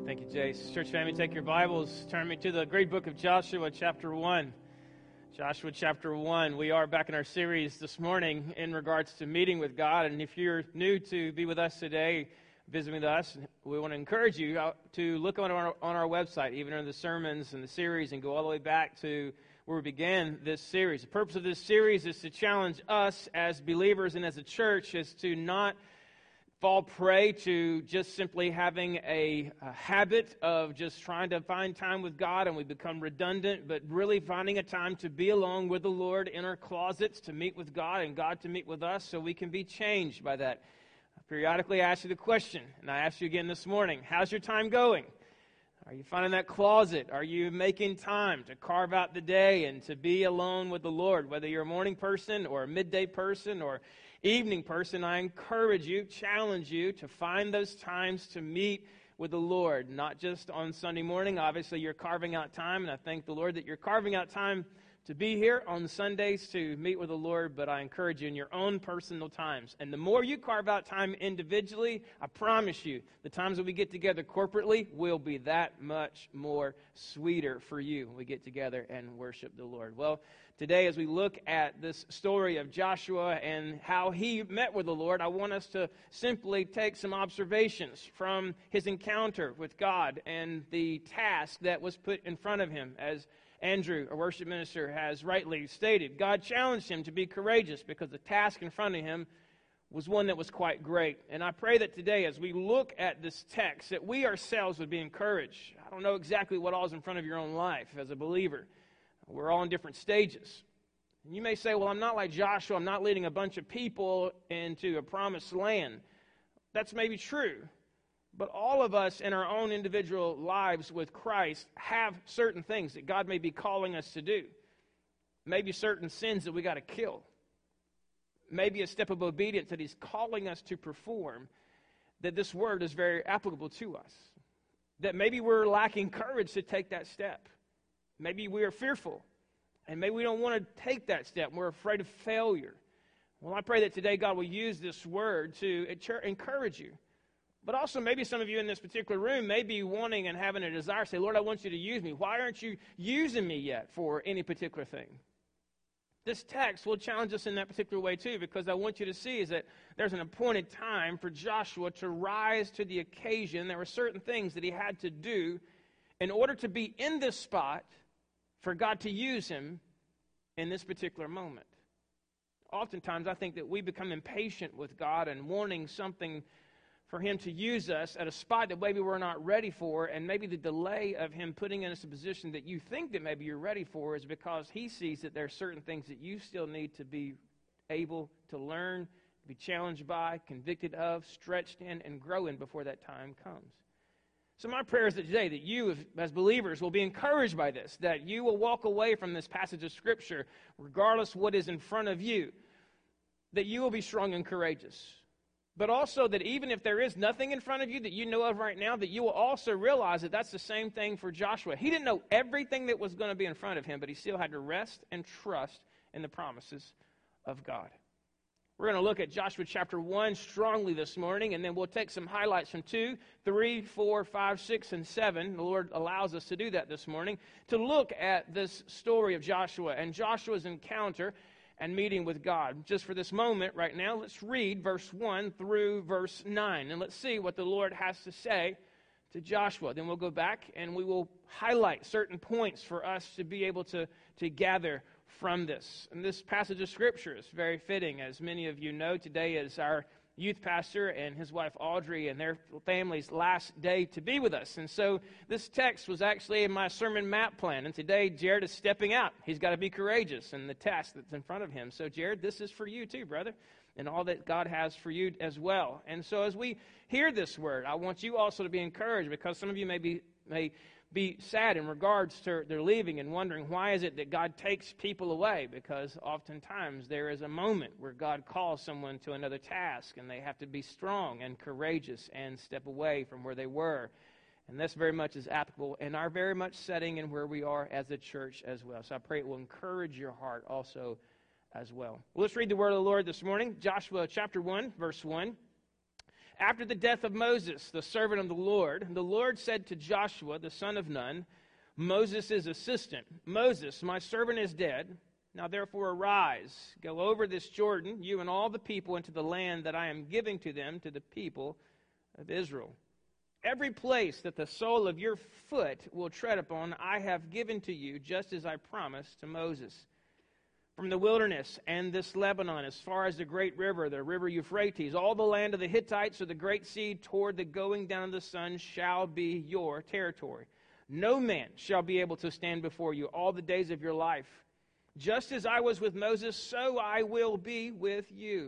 Thank you, Jace. Church family, take your Bibles. Turn me to the great book of Joshua, chapter 1. Joshua, chapter 1. We are back in our series this morning in regards to meeting with God. And if you're new to be with us today, visiting with us, we want to encourage you to look on our website, even in the sermons and the series, and go all the way back to where we began this series. The purpose of this series is to challenge us as believers and as a church is to not fall prey to just simply having a habit of just trying to find time with God, and we become redundant, but really finding a time to be alone with the Lord in our closets, to meet with God and God to meet with us so we can be changed by that. Periodically I ask you the question, and I ask you again this morning, how's your time going? Are you finding that closet? Are you making time to carve out the day and to be alone with the Lord? Whether you're a morning person or a midday person or evening person, I encourage you, challenge you to find those times to meet with the Lord, not just on Sunday morning. Obviously, you're carving out time, and I thank the Lord that you're carving out time to be here on Sundays to meet with the Lord, but I encourage you in your own personal times. And the more you carve out time individually, I promise you, the times that we get together corporately will be that much more sweeter for you when we get together and worship the Lord. Well, today as we look at this story of Joshua and how he met with the Lord, I want us to simply take some observations from his encounter with God and the task that was put in front of him. As Andrew, our worship minister, has rightly stated, God challenged him to be courageous because the task in front of him was one that was quite great. And I pray that today, as we look at this text, that we ourselves would be encouraged. I don't know exactly what all is in front of your own life as a believer. We're all in different stages. And you may say, well, I'm not like Joshua. I'm not leading a bunch of people into a promised land. That's maybe true. But all of us in our own individual lives with Christ have certain things that God may be calling us to do. Maybe certain sins that we got to kill. Maybe a step of obedience that He's calling us to perform, that this word is very applicable to us. That maybe we're lacking courage to take that step. Maybe we are fearful, and maybe we don't want to take that step. We're afraid of failure. Well, I pray that today God will use this word to encourage you. But also maybe some of you in this particular room may be wanting and having a desire to say, Lord, I want you to use me. Why aren't you using me yet for any particular thing? This text will challenge us in that particular way too, because I want you to see is that there's an appointed time for Joshua to rise to the occasion. There were certain things that he had to do in order to be in this spot for God to use him in this particular moment. Oftentimes I think that we become impatient with God and wanting something for Him to use us at a spot that maybe we're not ready for, and maybe the delay of Him putting us in a position that you think that maybe you're ready for is because He sees that there are certain things that you still need to be able to learn, be challenged by, convicted of, stretched in, and grow in before that time comes. So my prayer is that today that you as believers will be encouraged by this, that you will walk away from this passage of Scripture, regardless what is in front of you, that you will be strong and courageous. But also that even if there is nothing in front of you that you know of right now, that you will also realize that that's the same thing for Joshua. He didn't know everything that was going to be in front of him, but he still had to rest and trust in the promises of God. We're going to look at Joshua chapter 1 strongly this morning, and then we'll take some highlights from 2, 3, 4, 5, 6, and 7. The Lord allows us to do that this morning, to look at this story of Joshua and Joshua's encounter and meeting with God. Just for this moment right now, let's read verse 1 through verse 9, and let's see what the Lord has to say to Joshua. Then we'll go back and we will highlight certain points for us to be able to gather from this. And this passage of Scripture is very fitting. As many of you know, today is our youth pastor and his wife Audrey and their family's last day to be with us. And so this text was actually in my sermon map plan. And today Jared is stepping out. He's got to be courageous in the task that's in front of him. So Jared, this is for you too, brother, and all that God has for you as well. And so as we hear this word, I want you also to be encouraged, because some of you may be sad in regards to their leaving and wondering why is it that God takes people away, because oftentimes there is a moment where God calls someone to another task and they have to be strong and courageous and step away from where they were. And this very much is applicable in our very much setting and where we are as a church as well. So I pray it will encourage your heart also as well. Let's read the word of the Lord this morning. Joshua chapter 1, verse 1. After the death of Moses, the servant of the Lord said to Joshua, the son of Nun, Moses' assistant, Moses, my servant is dead. Now therefore arise, go over this Jordan, you and all the people, into the land that I am giving to them, to the people of Israel. Every place that the sole of your foot will tread upon, I have given to you, just as I promised to Moses. From the wilderness and this Lebanon, as far as the great river, the river Euphrates, all the land of the Hittites or the great sea toward the going down of the sun shall be your territory. No man shall be able to stand before you all the days of your life. Just as I was with Moses, so I will be with you.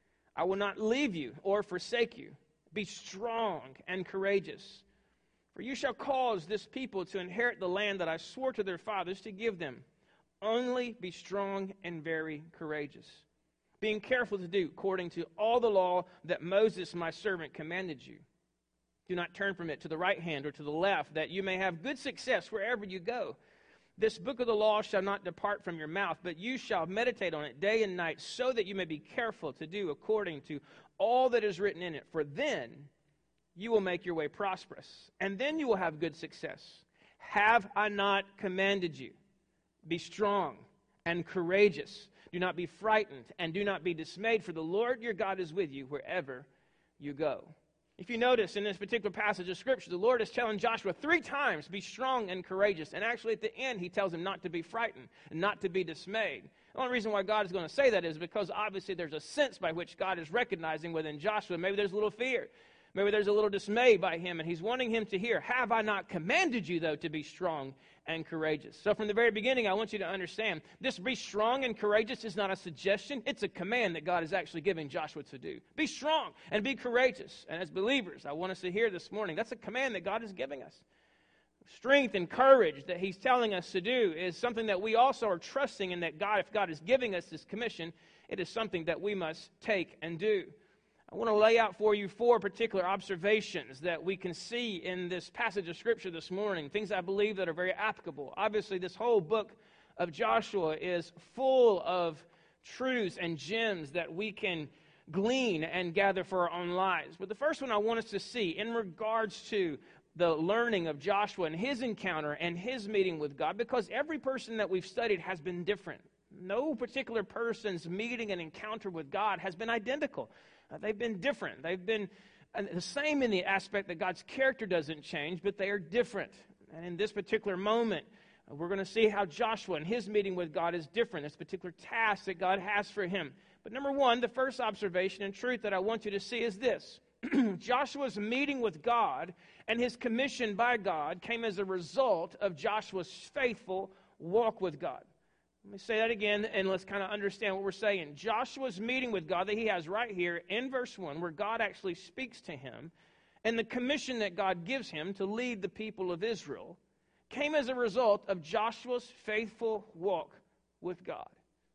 I will not leave you or forsake you. Be strong and courageous. For you shall cause this people to inherit the land that I swore to their fathers to give them. Only be strong and very courageous, being careful to do according to all the law that Moses my servant commanded you. Do not turn from it to the right hand or to the left, that you may have good success wherever you go. This book of the law shall not depart from your mouth, but you shall meditate on it day and night, so that you may be careful to do according to all that is written in it. For then you will make your way prosperous, and then you will have good success. Have I not commanded you? Be strong and courageous. Do not be frightened, and do not be dismayed, for the Lord your God is with you wherever you go. If you notice in this particular passage of Scripture, the Lord is telling Joshua 3 times, be strong and courageous. And actually at the end, he tells him not to be frightened and not to be dismayed. The only reason why God is going to say that is because obviously there's a sense by which God is recognizing within Joshua, maybe there's a little fear. Maybe there's a little dismay by him, and he's wanting him to hear, have I not commanded you, though, to be strong and courageous? So from the very beginning, I want you to understand, this be strong and courageous is not a suggestion. It's a command that God is actually giving Joshua to do. Be strong and be courageous. And as believers, I want us to hear this morning, that's a command that God is giving us. Strength and courage that he's telling us to do is something that we also are trusting in, that God, if God is giving us this commission, it is something that we must take and do. I want to lay out for you 4 particular observations that we can see in this passage of Scripture this morning, things I believe that are very applicable. Obviously, this whole book of Joshua is full of truths and gems that we can glean and gather for our own lives. But the first one I want us to see in regards to the learning of Joshua and his encounter and his meeting with God, because every person that we've studied has been different. No particular person's meeting and encounter with God has been identical. They've been different. They've been the same in the aspect that God's character doesn't change, but they are different. And in this particular moment, we're going to see how Joshua and his meeting with God is different, this particular task that God has for him. But number one, the first observation and truth that I want you to see is this. Joshua's meeting with God and his commission by God came as a result of Joshua's faithful walk with God. Let me say that again, and let's kind of understand what we're saying. Joshua's meeting with God that he has right here in verse 1, where God actually speaks to him, and the commission that God gives him to lead the people of Israel, came as a result of Joshua's faithful walk with God.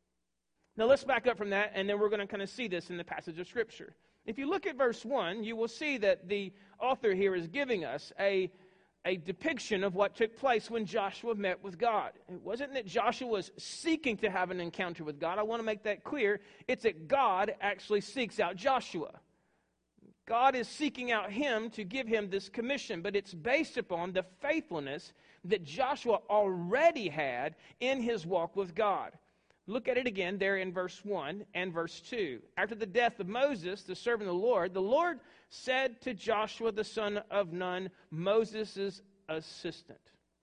Now let's back up from that, and then we're going to kind of see this in the passage of Scripture. If you look at verse 1, you will see that the author here is giving us a depiction of what took place when Joshua met with God. It wasn't that Joshua was seeking to have an encounter with God. I want to make that clear. It's that God actually seeks out Joshua. God is seeking out him to give him this commission, but it's based upon the faithfulness that Joshua already had in his walk with God. Look at it again there in verse 1 and verse 2. After the death of Moses, the servant of the Lord said to Joshua the son of Nun, Moses' assistant.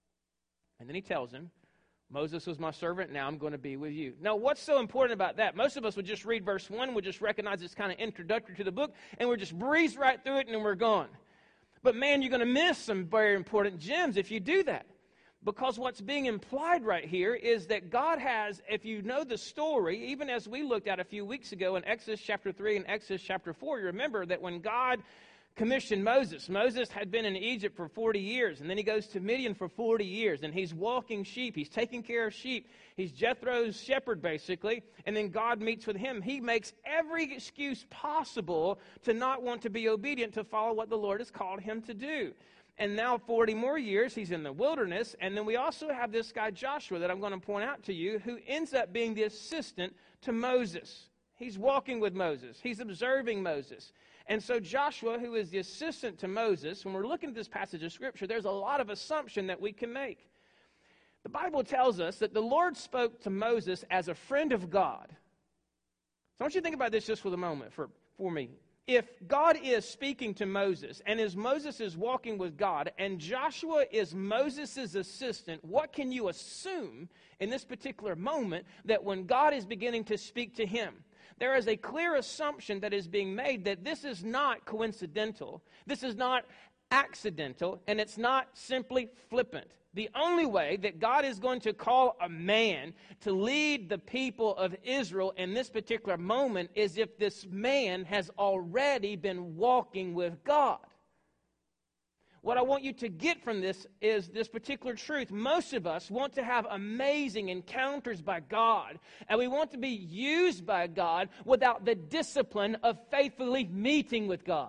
And then he tells him, Moses was my servant, now I'm going to be with you. Now, what's so important about that? Most of us would just read verse 1, would just recognize it's kind of introductory to the book, and we'll just breeze right through it and then we're gone. But man, you're going to miss some very important gems if you do that. Because what's being implied right here is that God has, if you know the story, even as we looked at a few weeks ago in Exodus chapter 3 and Exodus chapter 4, you remember that when God commissioned Moses had been in Egypt for 40 years, and then he goes to Midian for 40 years, and he's walking sheep, he's taking care of sheep, he's Jethro's shepherd basically, and then God meets with him. He makes every excuse possible to not want to be obedient, to follow what the Lord has called him to do. And now 40 more years, he's in the wilderness. And then we also have this guy Joshua that I'm going to point out to you, who ends up being the assistant to Moses. He's walking with Moses. He's observing Moses. And so Joshua, who is the assistant to Moses, when we're looking at this passage of Scripture, there's a lot of assumption that we can make. The Bible tells us that the Lord spoke to Moses as a friend of God. So I want you to think about this just for the moment for me. If God is speaking to Moses, and as Moses is walking with God, and Joshua is Moses' assistant, what can you assume in this particular moment that when God is beginning to speak to him? There is a clear assumption that is being made that this is not coincidental, this is not accidental, and it's not simply flippant. The only way that God is going to call a man to lead the people of Israel in this particular moment is if this man has already been walking with God. What I want you to get from this is this particular truth. Most of us want to have amazing encounters by God, and we want to be used by God without the discipline of faithfully meeting with God.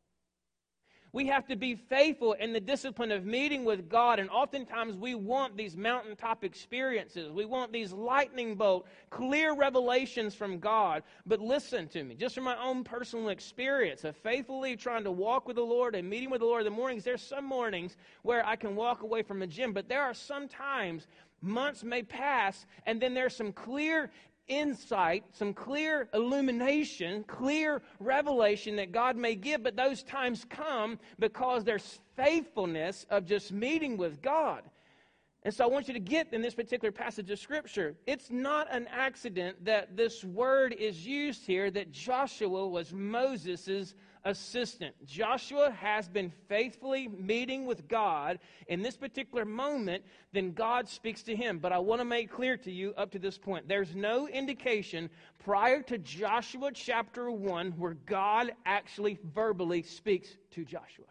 We have to be faithful in the discipline of meeting with God, and oftentimes we want these mountaintop experiences. We want these lightning bolt, clear revelations from God. But listen to me, just from my own personal experience of faithfully trying to walk with the Lord and meeting with the Lord in the mornings, there's some mornings where I can walk away from the gym, but there are some times, months may pass, and then there's some clear insight, some clear illumination, clear revelation that God may give, but those times come because there's faithfulness of just meeting with God. And so I want you to get in this particular passage of Scripture, it's not an accident that this word is used here, that Joshua was Moses' assistant. Joshua has been faithfully meeting with God in this particular moment, then God speaks to him. But I want to make clear to you up to this point, there's no indication prior to Joshua chapter 1 where God actually verbally speaks to Joshua.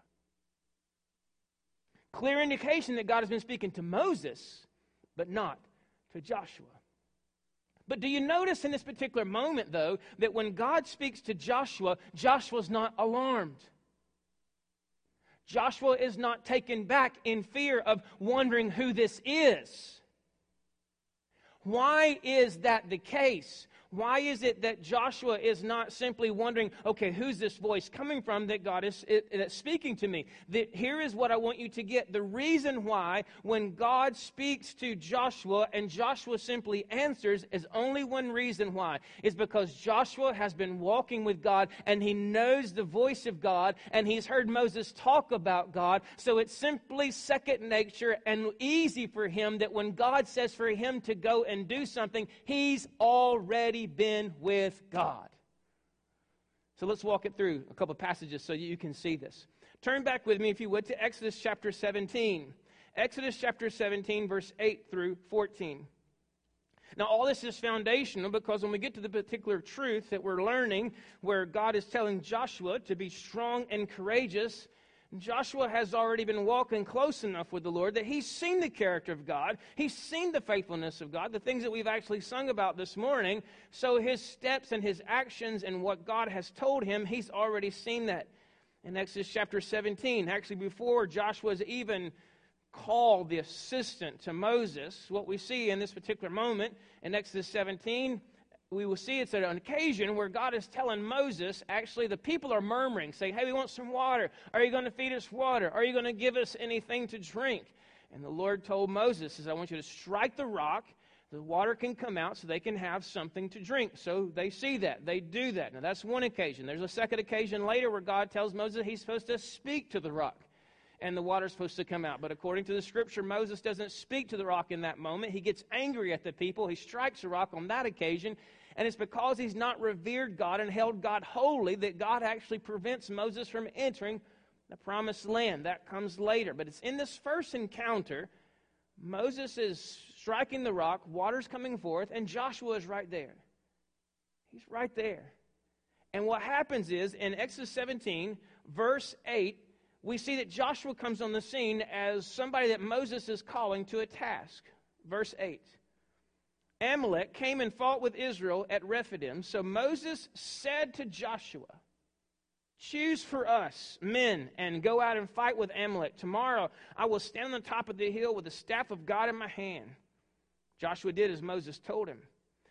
Clear indication that God has been speaking to Moses, but not to Joshua. But do you notice in this particular moment, though, that when God speaks to Joshua, Joshua's not alarmed. Joshua is not taken back in fear of wondering who this is. Why is that the case? Why is it that Joshua is not simply wondering, okay, who's this voice coming from that God is speaking to me? Here is what I want you to get. The reason why when God speaks to Joshua and Joshua simply answers is only one reason why. Is because Joshua has been walking with God and he knows the voice of God and he's heard Moses talk about God. So it's simply second nature and easy for him that when God says for him to go and do something, he's already been with God. So let's walk it through a couple of passages so you can see this. Turn back with me, if you would, to Exodus chapter 17. Exodus chapter 17, verse 8 through 14. Now, all this is foundational because when we get to the particular truth that we're learning, where God is telling Joshua to be strong and courageous, Joshua has already been walking close enough with the Lord that he's seen the character of God. He's seen the faithfulness of God, the things that we've actually sung about this morning. So his steps and his actions and what God has told him, he's already seen that. In Exodus chapter 17, actually before Joshua's even called the assistant to Moses, what we see in this particular moment in Exodus 17, we will see it's an occasion where God is telling Moses, actually the people are murmuring, saying, hey, we want some water. Are you going to feed us water? Are you going to give us anything to drink? And the Lord told Moses, says, I want you to strike the rock. The water can come out so they can have something to drink. So they see that. They do that. Now that's one occasion. There's a second occasion later where God tells Moses he's supposed to speak to the rock. And the water's supposed to come out. But according to the Scripture, Moses doesn't speak to the rock in that moment. He gets angry at the people. He strikes the rock on that occasion. And it's because he's not revered God and held God holy that God actually prevents Moses from entering the promised land. That comes later. But it's in this first encounter, Moses is striking the rock, water's coming forth, and Joshua is right there. He's right there. And what happens is, in Exodus 17, verse 8, we see that Joshua comes on the scene as somebody that Moses is calling to a task. Verse 8. Amalek came and fought with Israel at Rephidim. So Moses said to Joshua, choose for us men and go out and fight with Amalek. Tomorrow I will stand on the top of the hill with the staff of God in my hand. Joshua did as Moses told him.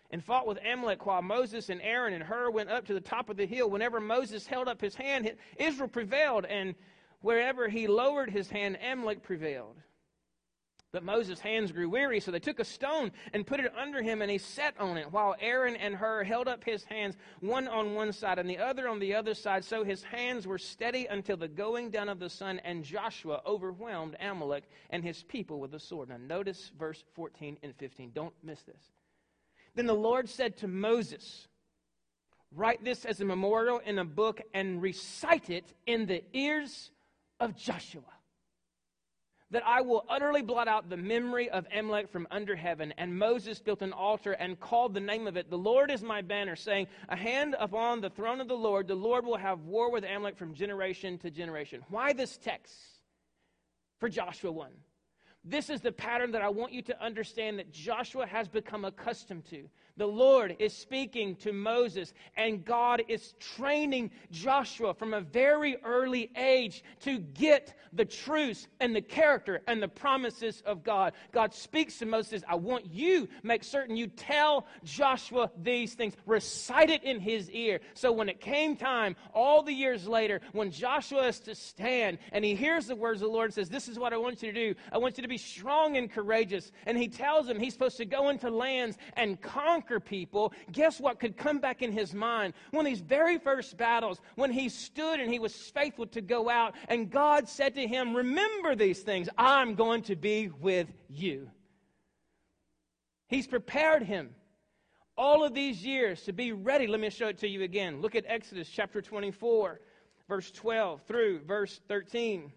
and fought with Amalek while Moses and Aaron and Hur went up to the top of the hill. Whenever Moses held up his hand, Israel prevailed, and wherever he lowered his hand, Amalek prevailed. But Moses' hands grew weary, so they took a stone and put it under him, and he sat on it, while Aaron and Hur held up his hands, one on one side and the other on the other side. So his hands were steady until the going down of the sun, and Joshua overwhelmed Amalek and his people with the sword. Now notice verse 14 and 15. Don't miss this. Then the Lord said to Moses, "Write this as a memorial in a book and recite it in the ears of Joshua, that I will utterly blot out the memory of Amalek from under heaven." And Moses built an altar and called the name of it, "The Lord is my banner," saying, "A hand upon the throne of the Lord will have war with Amalek from generation to generation." Why this text for Joshua 1? This is the pattern that I want you to understand that Joshua has become accustomed to. The Lord is speaking to Moses, and God is training Joshua from a very early age to get the truths and the character and the promises of God. God speaks to Moses, "I want you, make certain you tell Joshua these things. Recite it in his ear." So when it came time, all the years later, when Joshua is to stand and he hears the words of the Lord and says, "This is what I want you to do. I want you to be strong and courageous." And he tells him he's supposed to go into lands and conquer people. Guess what could come back in his mind? One of these very first battles, when he stood and he was faithful to go out, and God said to him, "Remember these things. I'm going to be with you." He's prepared him all of these years to be ready. Let me show it to you again. Look at Exodus chapter 24, verse 12 through verse 13.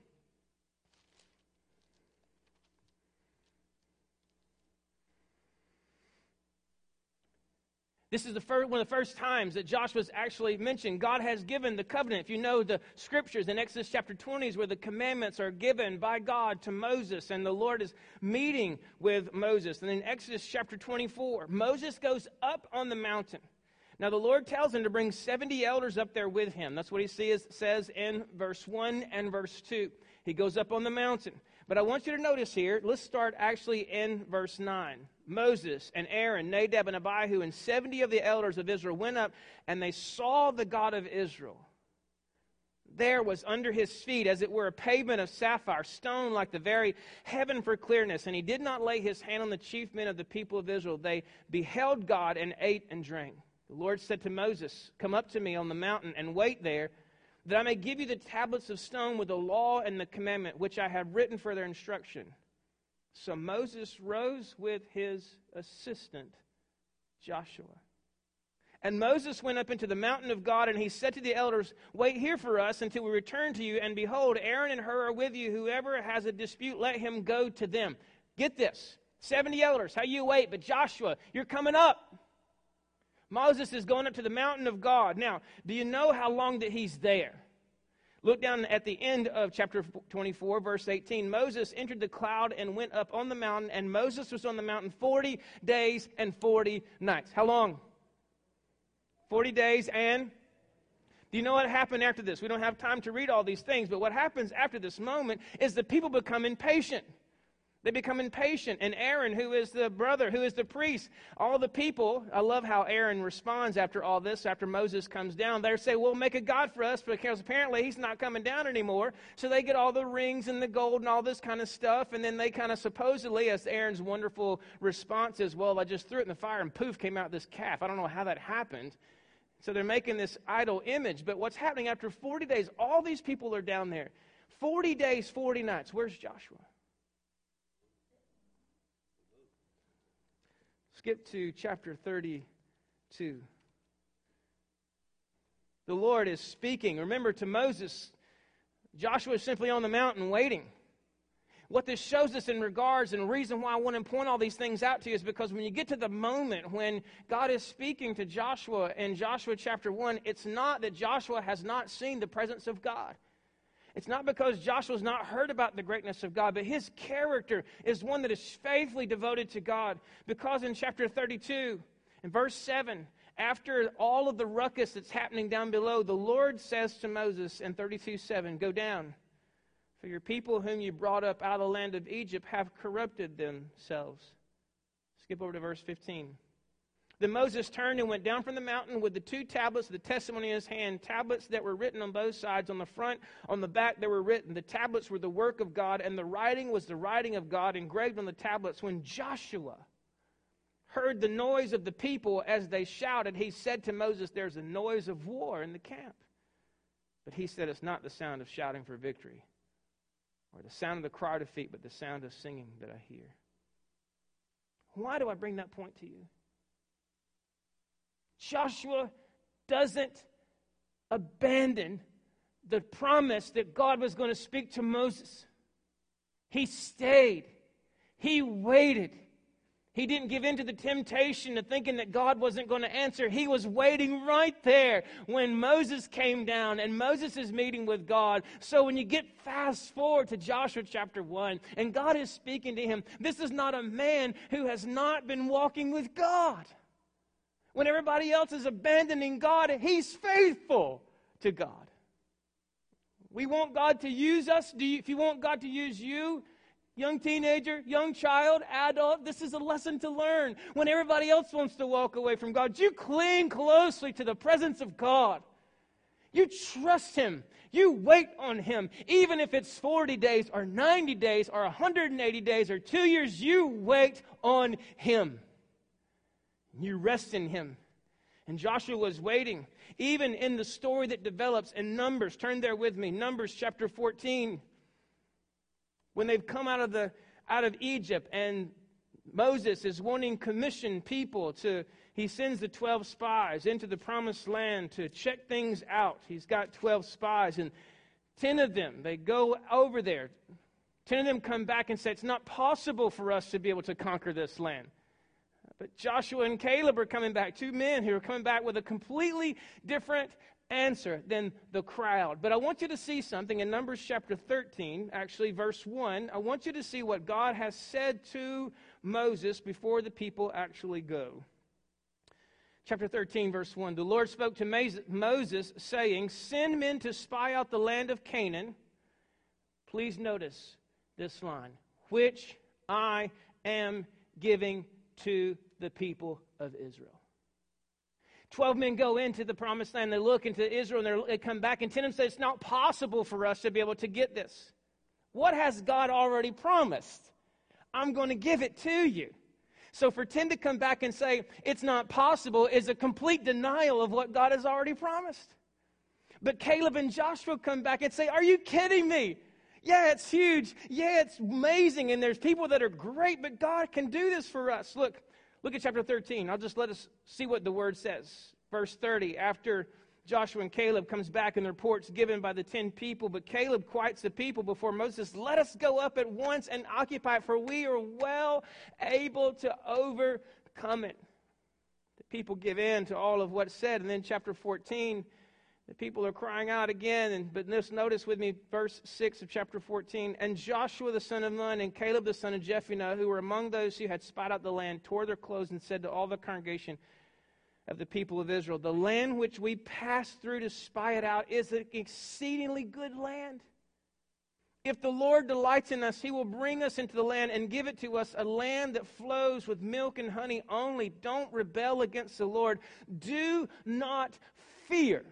This is one of the first times that Joshua's actually mentioned. God has given the covenant. If you know the scriptures, in Exodus chapter 20 is where the commandments are given by God to Moses, and the Lord is meeting with Moses. And in Exodus chapter 24, Moses goes up on the mountain. Now the Lord tells him to bring 70 elders up there with him. That's what he says in verse 1 and verse 2. He goes up on the mountain. But I want you to notice here, let's start actually in verse 9. Moses and Aaron, Nadab and Abihu, and 70 of the elders of Israel went up, and they saw the God of Israel. There was under his feet, as it were, a pavement of sapphire, stone like the very heaven for clearness. And he did not lay his hand on the chief men of the people of Israel. They beheld God and ate and drank. The Lord said to Moses, "Come up to me on the mountain and wait there, that I may give you the tablets of stone with the law and the commandment, which I have written for their instruction." So Moses rose with his assistant, Joshua. And Moses went up into the mountain of God, and he said to the elders, "Wait here for us until we return to you. And behold, Aaron and Hur are with you. Whoever has a dispute, let him go to them." Get this, 70 elders, how you wait? But Joshua, you're coming up. Moses is going up to the mountain of God. Now, do you know how long that he's there? Look down at the end of chapter 24, verse 18. Moses entered the cloud and went up on the mountain, and Moses was on the mountain 40 days and 40 nights. How long? 40 days and... Do you know what happened after this? We don't have time to read all these things, but what happens after this moment is the people become impatient. They become impatient. And Aaron, who is the brother, who is the priest, all the people, I love how Aaron responds after all this, after Moses comes down. They say, "Well, make a god for us," because apparently he's not coming down anymore. So they get all the rings and the gold and all this kind of stuff. And then they kind of supposedly, as Aaron's wonderful response is, "Well, I just threw it in the fire and poof, came out this calf." I don't know how that happened. So they're making this idol image. But what's happening after 40 days, all these people are down there. 40 days, 40 nights. Where's Joshua? Skip to chapter 32. The Lord is speaking. Remember, to Moses, Joshua is simply on the mountain waiting. What this shows us in regards, and the reason why I want to point all these things out to you, is because when you get to the moment when God is speaking to Joshua in Joshua chapter 1, it's not that Joshua has not seen the presence of God. It's not because Joshua's not heard about the greatness of God, but his character is one that is faithfully devoted to God. Because in chapter 32, in verse 7, after all of the ruckus that's happening down below, the Lord says to Moses in 32:7, "Go down, for your people whom you brought up out of the land of Egypt have corrupted themselves." Skip over to verse 15. Then Moses turned and went down from the mountain with the 2 tablets of the testimony in his hand, tablets that were written on both sides. On the front, on the back, they were written. The tablets were the work of God, and the writing was the writing of God engraved on the tablets. When Joshua heard the noise of the people as they shouted, he said to Moses, "There's a noise of war in the camp." But he said, "It's not the sound of shouting for victory, or the sound of the cry of feet, but the sound of singing that I hear." Why do I bring that point to you? Joshua doesn't abandon the promise that God was going to speak to Moses. He stayed. He waited. He didn't give in to the temptation of thinking that God wasn't going to answer. He was waiting right there when Moses came down, and Moses is meeting with God. So when you get fast forward to Joshua chapter 1, and God is speaking to him, this is not a man who has not been walking with God. When everybody else is abandoning God, he's faithful to God. We want God to use us. If you want God to use you, young teenager, young child, adult, this is a lesson to learn. When everybody else wants to walk away from God, you cling closely to the presence of God. You trust Him. You wait on Him. Even if it's 40 days or 90 days or 180 days or 2 years, you wait on Him. You rest in Him. And Joshua was waiting, even in the story that develops in Numbers. Turn there with me. Numbers chapter 14. When they've come out of Egypt, and Moses is wanting commissioned people to, he sends the 12 spies into the promised land to check things out. He's got 12 spies, and 10 of them, they go over there. 10 of them come back and say, "It's not possible for us to be able to conquer this land." But Joshua and Caleb are coming back, 2 men who are coming back with a completely different answer than the crowd. But I want you to see something in Numbers chapter 13, actually verse 1. I want you to see what God has said to Moses before the people actually go. Chapter 13, verse 1. The Lord spoke to Moses, saying, "Send men to spy out the land of Canaan." Please notice this line, "which I am giving to the people of Israel." 12 men go into the promised land. They look into Israel, and they come back, and 10 of them say, "It's not possible for us to be able to get this." What has God already promised? I'm going to give it to you. So for 10 to come back and say, "It's not possible," is a complete denial of what God has already promised. But Caleb and Joshua come back and say, "Are you kidding me? Yeah, it's huge. Yeah, it's amazing. And there's people that are great, but God can do this for us." Look at chapter 13. I'll just let us see what the word says. Verse 30, after Joshua and Caleb comes back and the report's given by the 10 people, but Caleb quiets the people before Moses. "Let us go up at once and occupy it, for we are well able to overcome it." The people give in to all of what's said. And then chapter 14, the people are crying out again. But notice with me verse 6 of chapter 14. "And Joshua the son of Nun and Caleb the son of Jephunneh, who were among those who had spied out the land, tore their clothes and said to all the congregation of the people of Israel, 'The land which we passed through to spy it out is an exceedingly good land. If the Lord delights in us, He will bring us into the land and give it to us, a land that flows with milk and honey only. Don't rebel against the Lord. Do not fear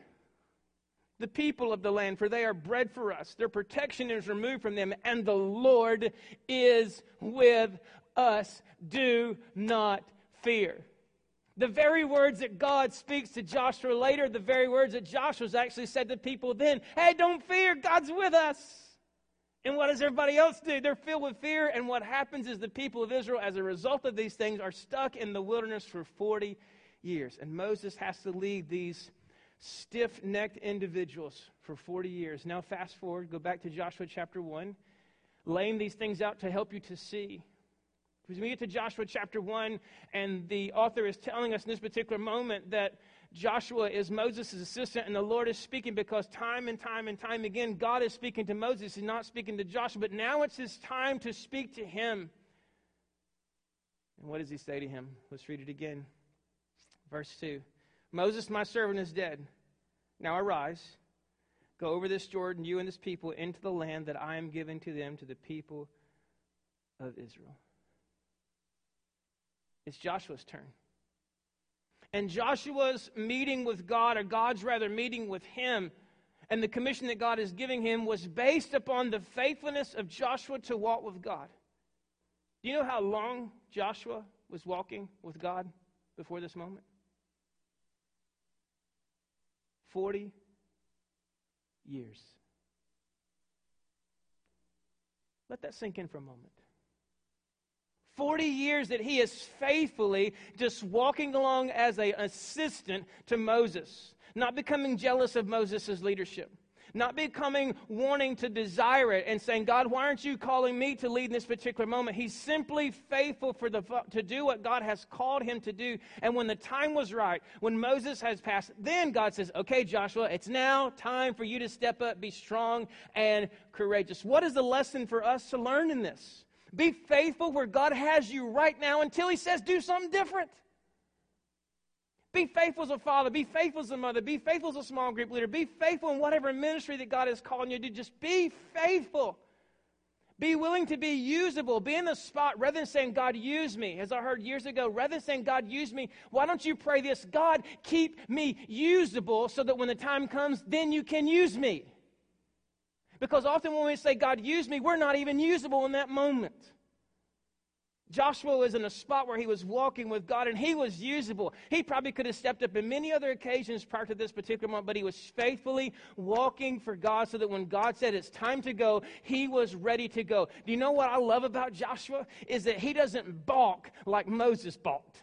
the people of the land, for they are bread for us. Their protection is removed from them, and the Lord is with us. Do not fear." The very words that God speaks to Joshua later, the very words that Joshua's actually said to people then. "Hey, don't fear, God's with us." And what does everybody else do? They're filled with fear, and what happens is the people of Israel, as a result of these things, are stuck in the wilderness for 40 years. And Moses has to lead these stiff-necked individuals for 40 years. Now fast forward, go back to Joshua chapter 1, laying these things out to help you to see. As we get to Joshua chapter 1, and the author is telling us in this particular moment that Joshua is Moses' assistant, and the Lord is speaking because time and time and time again, God is speaking to Moses. He's not speaking to Joshua, but now it's his time to speak to him. And what does he say to him? Let's read it again. Verse 2. "Moses, my servant, is dead. Now arise, go over this Jordan, you and this people, into the land that I am giving to them, to the people of Israel." It's Joshua's turn. And Joshua's meeting with God, or God's rather meeting with him, and the commission that God is giving him was based upon the faithfulness of Joshua to walk with God. Do you know how long Joshua was walking with God before this moment? 40 years. Let that sink in for a moment. 40 years that he is faithfully just walking along as an assistant to Moses, not becoming jealous of Moses' leadership, not becoming wanting to desire it and saying, God, why aren't you calling me to lead in this particular moment? He's simply faithful to do what God has called him to do. And when the time was right, when Moses has passed, then God says, okay, Joshua, it's now time for you to step up, be strong and courageous. What is the lesson for us to learn in this? Be faithful where God has you right now until he says do something different. Be faithful as a father. Be faithful as a mother. Be faithful as a small group leader. Be faithful in whatever ministry that God is calling you to do. Just be faithful. Be willing to be usable. Be in the spot rather than saying, God, use me. As I heard years ago, rather than saying, God, use me, why don't you pray this? God, keep me usable so that when the time comes, then you can use me. Because often when we say, God, use me, we're not even usable in that moment. Joshua was in a spot where he was walking with God, and he was usable. He probably could have stepped up in many other occasions prior to this particular moment, but he was faithfully walking for God so that when God said it's time to go, he was ready to go. Do you know what I love about Joshua? Is that he doesn't balk like Moses balked.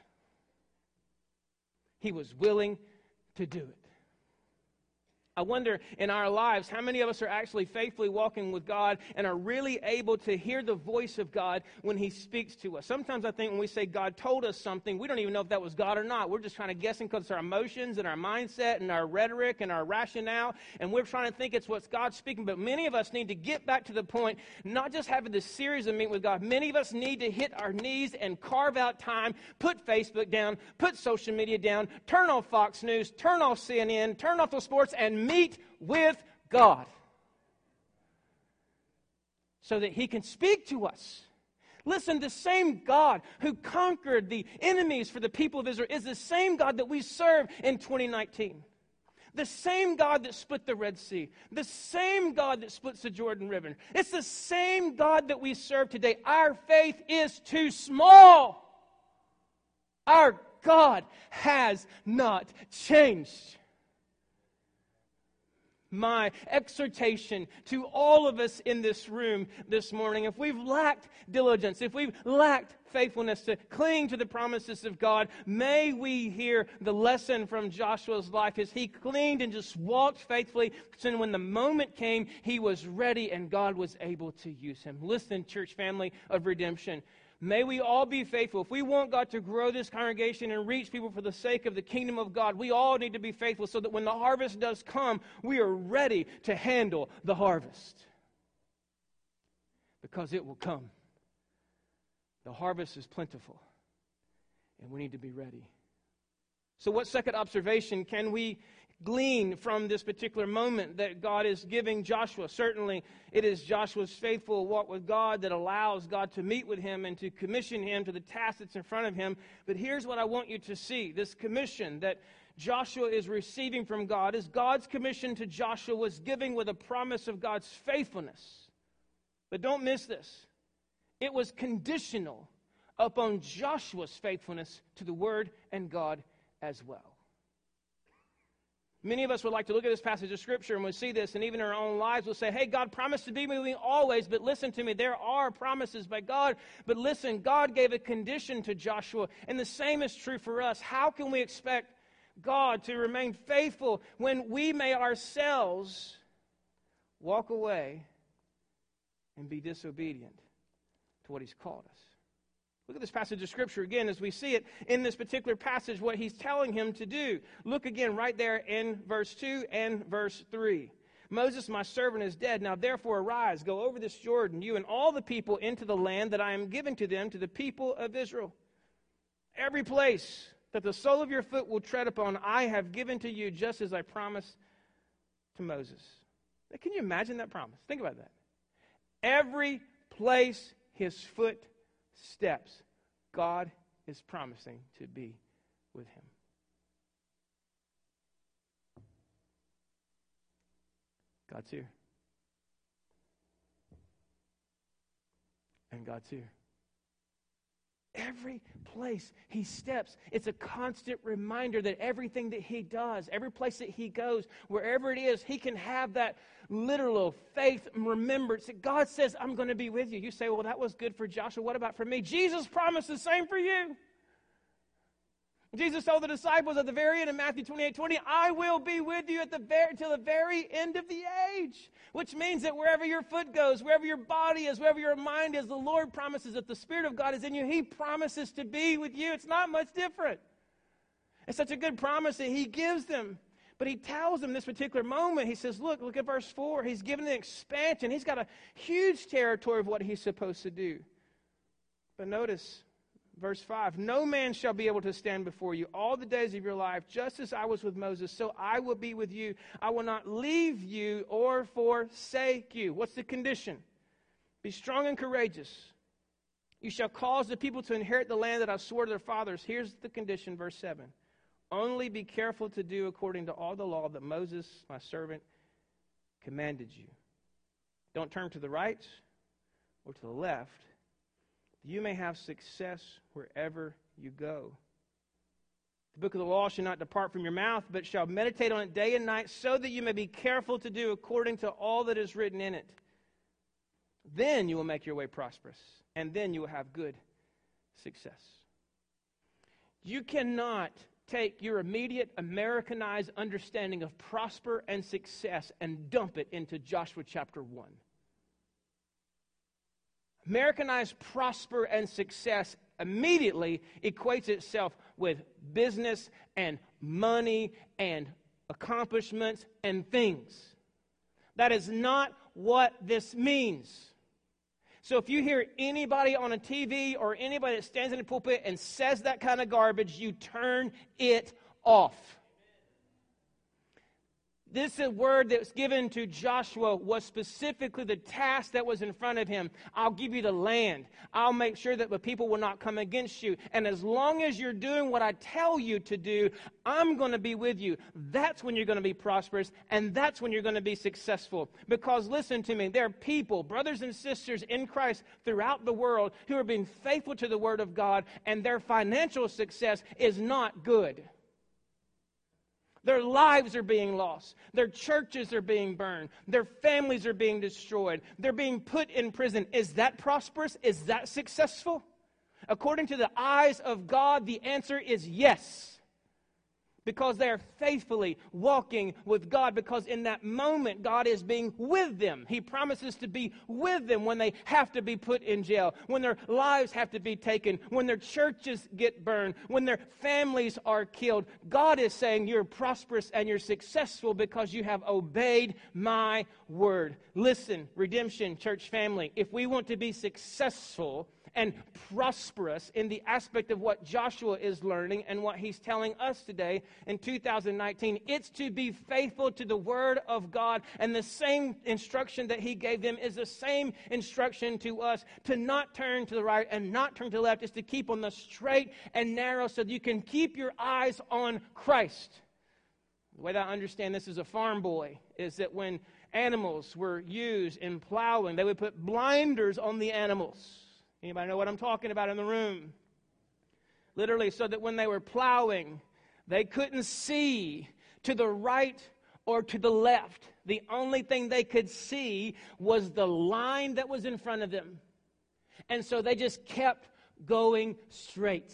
He was willing to do it. I wonder in our lives how many of us are actually faithfully walking with God and are really able to hear the voice of God when he speaks to us. Sometimes I think when we say God told us something, we don't even know if that was God or not. We're just kind of guessing because it's our emotions and our mindset and our rhetoric and our rationale, and we're trying to think it's what's God speaking. But many of us need to get back to the point, not just having this series of meeting with God. Many of us need to hit our knees and carve out time, put Facebook down, put social media down, turn off Fox News, turn off CNN, turn off the sports, and meet with God so that he can speak to us. Listen, the same God who conquered the enemies for the people of Israel is the same God that we serve in 2019. The same God that split the Red Sea. The same God that splits the Jordan River. It's the same God that we serve today. Our faith is too small. Our God has not changed. My exhortation to all of us in this room this morning, if we've lacked diligence, if we've lacked faithfulness to cling to the promises of God, may we hear the lesson from Joshua's life as he clinged and just walked faithfully. And when the moment came, he was ready and God was able to use him. Listen, church family of redemption. May we all be faithful. If we want God to grow this congregation and reach people for the sake of the kingdom of God, we all need to be faithful so that when the harvest does come, we are ready to handle the harvest. Because it will come. The harvest is plentiful, and we need to be ready. So what second observation can we glean from this particular moment that God is giving Joshua? Certainly, it is Joshua's faithful walk with God that allows God to meet with him and to commission him to the task that's in front of him. But here's what I want you to see. This commission that Joshua is receiving from God is God's commission to Joshua was giving with a promise of God's faithfulness. But don't miss this. It was conditional upon Joshua's faithfulness to the Word and God as well. Many of us would like to look at this passage of Scripture and we'll see this, and even in our own lives we'll say, hey, God promised to be with me always, but listen to me, there are promises by God. But listen, God gave a condition to Joshua, and the same is true for us. How can we expect God to remain faithful when we may ourselves walk away and be disobedient to what He's called us? Look at this passage of Scripture again as we see it in this particular passage, what He's telling him to do. Look again right there in verse 2 and verse 3. Moses, my servant, is dead. Now therefore arise, go over this Jordan, you and all the people, into the land that I am giving to them, to the people of Israel. Every place that the sole of your foot will tread upon, I have given to you, just as I promised to Moses. Now, can you imagine that promise? Think about that. Every place his foot steps, God is promising to be with him. God's here. And God's here. Every place he steps, it's a constant reminder that everything that he does, every place that he goes, wherever it is, he can have that literal faith and remembrance that God says, I'm going to be with you. You say, well, that was good for Joshua. What about for me? Jesus promised the same for you. Jesus told the disciples at the very end of Matthew 28:20, I will be with you till the very end of the age. Which means that wherever your foot goes, wherever your body is, wherever your mind is, the Lord promises that the Spirit of God is in you. He promises to be with you. It's not much different. It's such a good promise that he gives them. But he tells them this particular moment, he says, look at verse 4. He's given an expansion. He's got a huge territory of what he's supposed to do. But notice, verse 5, no man shall be able to stand before you all the days of your life, just as I was with Moses, so I will be with you. I will not leave you or forsake you. What's the condition? Be strong and courageous. You shall cause the people to inherit the land that I swore to their fathers. Here's the condition, verse 7. Only be careful to do according to all the law that Moses, my servant, commanded you. Don't turn to the right or to the left. You may have success wherever you go. The book of the law shall not depart from your mouth, but shall meditate on it day and night, so that you may be careful to do according to all that is written in it. Then you will make your way prosperous, and then you will have good success. You cannot take your immediate Americanized understanding of prosper and success and dump it into Joshua chapter 1. Americanized prosper and success immediately equates itself with business and money and accomplishments and things. That is not what this means. So if you hear anybody on a TV or anybody that stands in the pulpit and says that kind of garbage, you turn it off. This word that was given to Joshua was specifically the task that was in front of him. I'll give you the land. I'll make sure that the people will not come against you. And as long as you're doing what I tell you to do, I'm going to be with you. That's when you're going to be prosperous, and that's when you're going to be successful. Because listen to me, there are people, brothers and sisters in Christ throughout the world who are being faithful to the Word of God, and their financial success is not good. Their lives are being lost. Their churches are being burned. Their families are being destroyed. They're being put in prison. Is that prosperous? Is that successful? According to the eyes of God, the answer is yes. Because they are faithfully walking with God. Because in that moment, God is being with them. He promises to be with them when they have to be put in jail, when their lives have to be taken, when their churches get burned, when their families are killed. God is saying you're prosperous and you're successful because you have obeyed my word. Listen, Redemption Church family, if we want to be successful and prosperous in the aspect of what Joshua is learning and what he's telling us today in 2019, it's to be faithful to the Word of God. And the same instruction that he gave them is the same instruction to us, to not turn to the right and not turn to the left. Is to keep on the straight and narrow so that you can keep your eyes on Christ. The way that I understand this as a farm boy is that when animals were used in plowing, they would put blinders on the animals. Anybody know what I'm talking about in the room? Literally, so that when they were plowing, they couldn't see to the right or to the left. The only thing they could see was the line that was in front of them. And so they just kept going straight.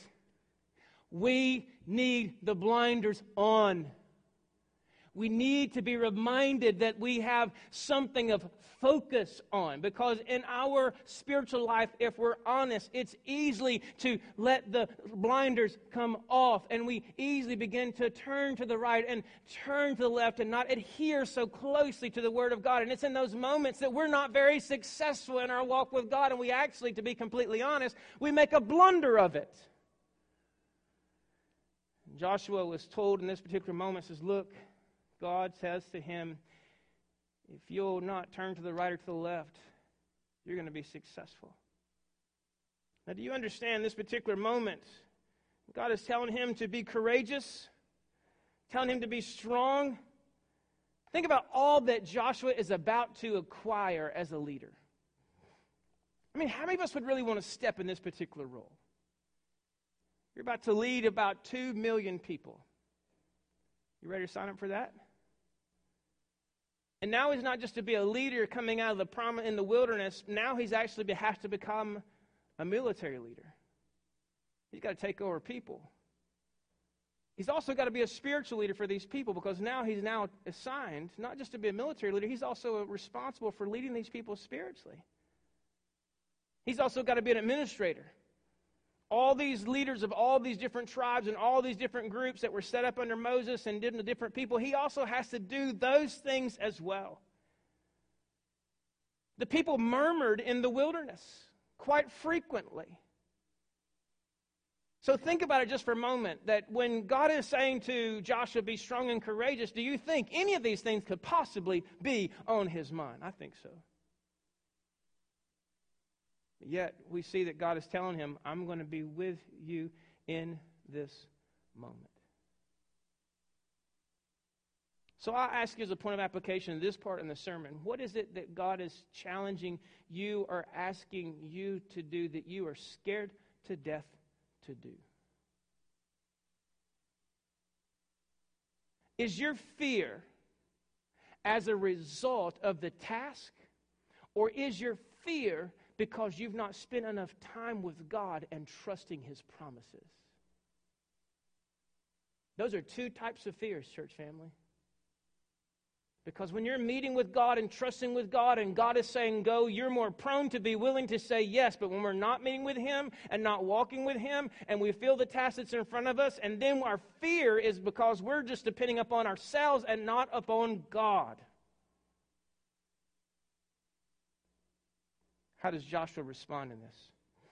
We need the blinders on. We need to be reminded that we have something of focus on. Because in our spiritual life, if we're honest, it's easy to let the blinders come off. And we easily begin to turn to the right and turn to the left and not adhere so closely to the Word of God. And it's in those moments that we're not very successful in our walk with God. And we actually, to be completely honest, we make a blunder of it. Joshua was told in this particular moment, says, look, God says to him, if you'll not turn to the right or to the left, you're going to be successful. Now, do you understand this particular moment? God is telling him to be courageous, telling him to be strong, Think about all that Joshua is about to acquire as a leader. I mean, how many of us would really want to step in this particular role? You're about to lead about 2 million people. You ready to sign up for that? And now he's not just to be a leader coming out of the promise in the wilderness. Now he's actually has to become a military leader. He's got to take over people. He's also got to be a spiritual leader for these people, because now he's now assigned not just to be a military leader, he's also responsible for leading these people spiritually. He's also got to be an administrator. All these leaders of all these different tribes and all these different groups that were set up under Moses and did the different people, he also has to do those things as well. The people murmured in the wilderness quite frequently. So think about it just for a moment, that when God is saying to Joshua, be strong and courageous, do you think any of these things could possibly be on his mind? I think so. Yet we see that God is telling him, I'm going to be with you in this moment. So I'll ask you as a point of application in this part in the sermon, what is it that God is challenging you or asking you to do that you are scared to death to do? Is your fear as a result of the task, or is your fear because you've not spent enough time with God and trusting His promises? Those are two types of fears, church family. Because when you're meeting with God and trusting with God and God is saying go, you're more prone to be willing to say yes. But when we're not meeting with Him and not walking with Him and we feel the task that's in front of us, and then our fear is because we're just depending upon ourselves and not upon God. How does Joshua respond in this?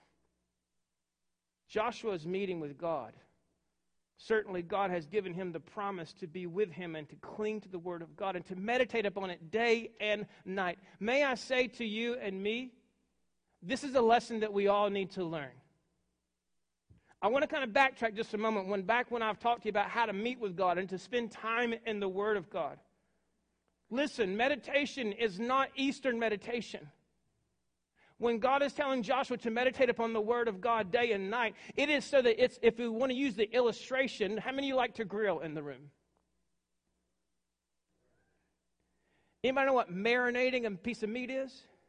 Joshua's meeting with God. Certainly, God has given him the promise to be with Him and to cling to the Word of God and to meditate upon it day and night. May I say to you and me, this is a lesson that we all need to learn. I want to kind of backtrack just a moment. Back when I've talked to you about how to meet with God and to spend time in the Word of God. Listen, meditation is not Eastern meditation. When God is telling Joshua to meditate upon the Word of God day and night, it is so that it's, if we want to use the illustration, how many of you like to grill in the room? Anybody know what marinating a piece of meat is?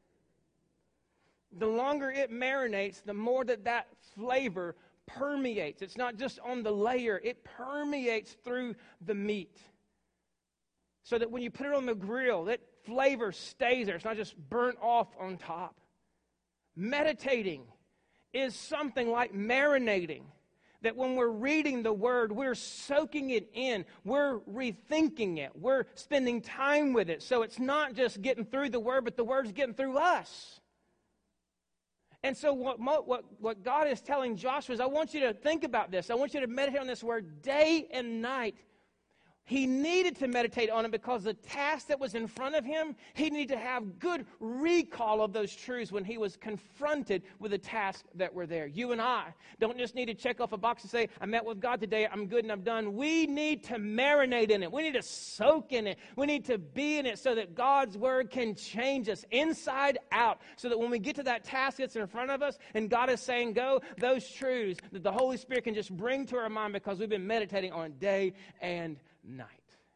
The longer it marinates, the more that flavor permeates. It's not just on the layer, it permeates through the meat. So that when you put it on the grill, that flavor stays there. It's not just burnt off on top. Meditating is something like marinating. That when we're reading the Word, we're soaking it in. We're rethinking it. We're spending time with it. So it's not just getting through the Word, but the Word's getting through us. And so what God is telling Joshua is, I want you to think about this. I want you to meditate on this Word day and night. He needed to meditate on it because the task that was in front of him, he needed to have good recall of those truths when he was confronted with the tasks that were there. You and I don't just need to check off a box and say, I met with God today, I'm good and I'm done. We need to marinate in it. We need to soak in it. We need to be in it so that God's Word can change us inside out. So that when we get to that task that's in front of us and God is saying go, those truths that the Holy Spirit can just bring to our mind because we've been meditating on day and night.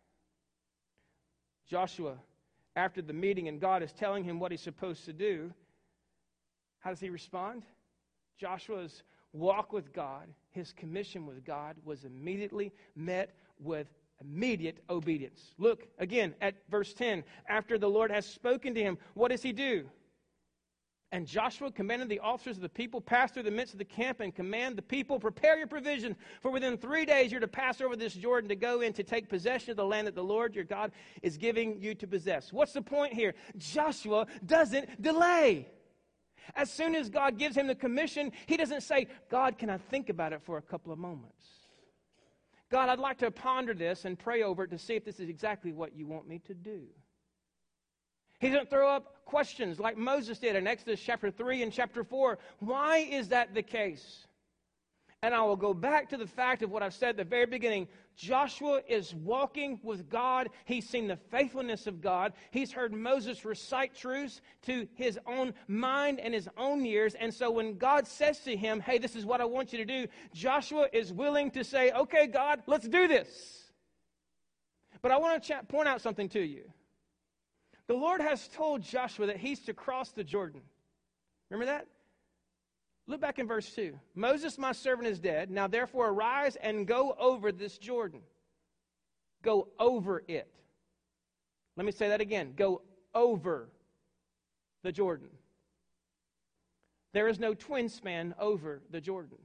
Joshua, after the meeting and God is telling him what he's supposed to do, how does he respond? Joshua's walk with God, his commission with God, was immediately met with immediate obedience. Look again at verse 10. After the Lord has spoken to him, what does he do? And Joshua commanded the officers of the people, pass through the midst of the camp and command the people, prepare your provision, for within 3 days you're to pass over this Jordan to go in to take possession of the land that the Lord your God is giving you to possess. What's the point here? Joshua doesn't delay. As soon as God gives him the commission, he doesn't say, God, can I think about it for a couple of moments? God, I'd like to ponder this and pray over it to see if this is exactly what you want me to do. He doesn't throw up questions like Moses did in Exodus chapter 3 and chapter 4. Why is that the case? And I will go back to the fact of what I've said at the very beginning. Joshua is walking with God. He's seen the faithfulness of God. He's heard Moses recite truths to his own mind and his own ears. And so when God says to him, hey, this is what I want you to do, Joshua is willing to say, okay, God, let's do this. But I want to point out something to you. The Lord has told Joshua that he's to cross the Jordan. Remember that? Look back in verse 2. Moses, my servant, is dead. Now therefore arise and go over this Jordan. Go over it. Let me say that again. Go over the Jordan. There is no twin span over the Jordan.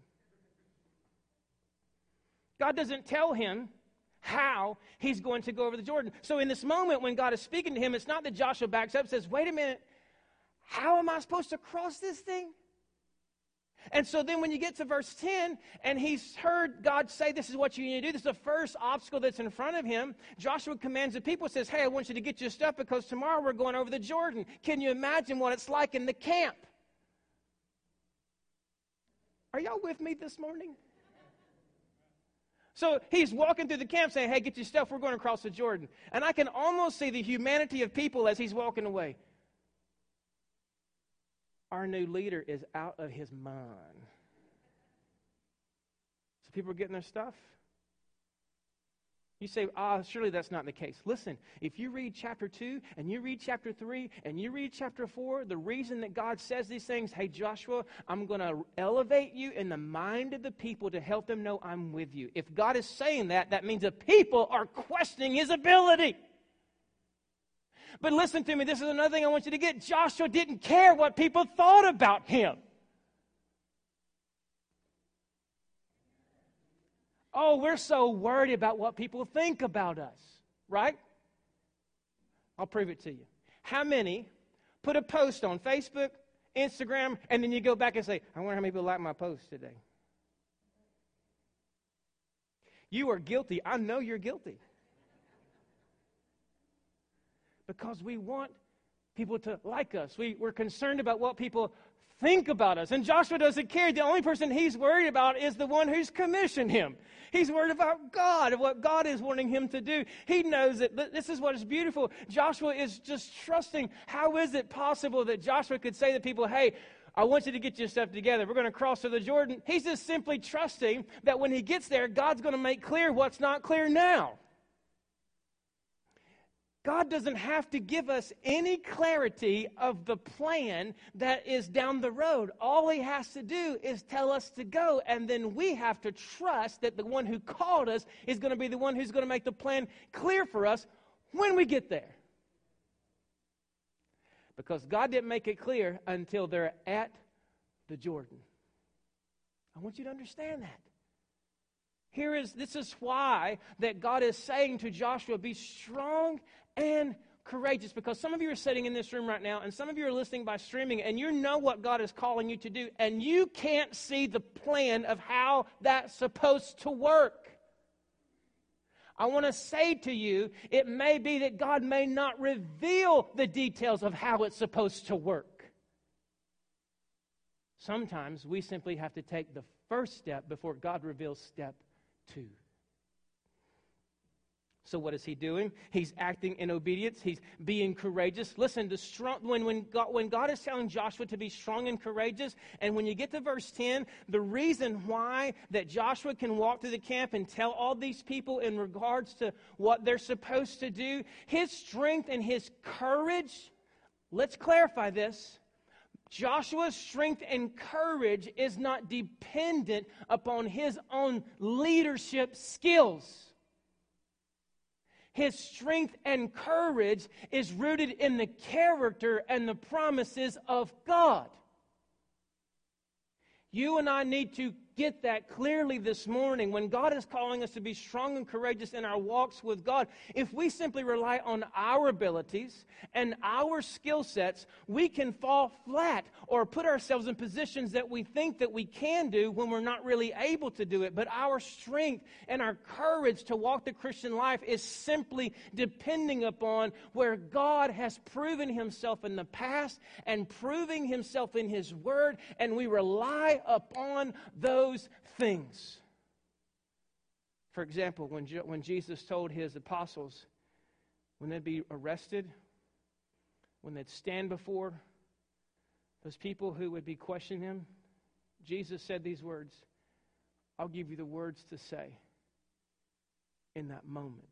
God doesn't tell him how he's going to go over the Jordan. So in this moment when God is speaking to him, it's not that Joshua backs up and says, wait a minute, how am I supposed to cross this thing? And so then when you get to verse 10, and he's heard God say, this is what you need to do. This is the first obstacle that's in front of him. Joshua commands the people, says, hey, I want you to get your stuff because tomorrow we're going over the Jordan. Can you imagine what it's like in the camp? Are y'all with me this morning? So he's walking through the camp saying, hey, get your stuff. We're going across the Jordan. And I can almost see the humanity of people as he's walking away. Our new leader is out of his mind. So people are getting their stuff. You say, surely that's not the case. Listen, if you read chapter 2 and you read chapter 3 and you read chapter 4, the reason that God says these things, hey, Joshua, I'm going to elevate you in the mind of the people to help them know I'm with you. If God is saying that, that means the people are questioning his ability. But listen to me, this is another thing I want you to get. Joshua didn't care what people thought about him. Oh, we're so worried about what people think about us, right? I'll prove it to you. How many put a post on Facebook, Instagram, and then you go back and say, I wonder how many people like my post today? You are guilty. I know you're guilty. Because we want people to like us. We're concerned about what people think about us. And Joshua doesn't care. The only person he's worried about is the one who's commissioned him. He's worried about God, of what God is wanting him to do. He knows that this is what is beautiful. Joshua is just trusting. How is it possible that Joshua could say to people, hey, I want you to get your stuff together. We're going to cross to the Jordan. He's just simply trusting that when he gets there, God's going to make clear what's not clear now. God doesn't have to give us any clarity of the plan that is down the road. All he has to do is tell us to go, and then we have to trust that the one who called us is going to be the one who's going to make the plan clear for us when we get there. Because God didn't make it clear until they're at the Jordan. I want you to understand that. This is why that God is saying to Joshua, be strong and courageous. Because some of you are sitting in this room right now, and some of you are listening by streaming, and you know what God is calling you to do, and you can't see the plan of how that's supposed to work. I want to say to you, it may be that God may not reveal the details of how it's supposed to work. Sometimes we simply have to take the first step before God reveals step 2. So what is he doing? He's acting in obedience. He's being courageous. Listen, when God is telling Joshua to be strong and courageous, and when you get to verse 10, the reason why that Joshua can walk through the camp and tell all these people in regards to what they're supposed to do, his strength and his courage, let's clarify this. Joshua's strength and courage is not dependent upon his own leadership skills. His strength and courage is rooted in the character and the promises of God. You and I need to get that clearly this morning. When God is calling us to be strong and courageous in our walks with God, if we simply rely on our abilities and our skill sets, we can fall flat or put ourselves in positions that we think that we can do when we're not really able to do it. But our strength and our courage to walk the Christian life is simply depending upon where God has proven himself in the past and proving himself in his word, and we rely upon those those things. For example, when Jesus told his apostles, when they'd be arrested, when they'd stand before those people who would be questioning him, Jesus said these words, I'll give you the words to say in that moment.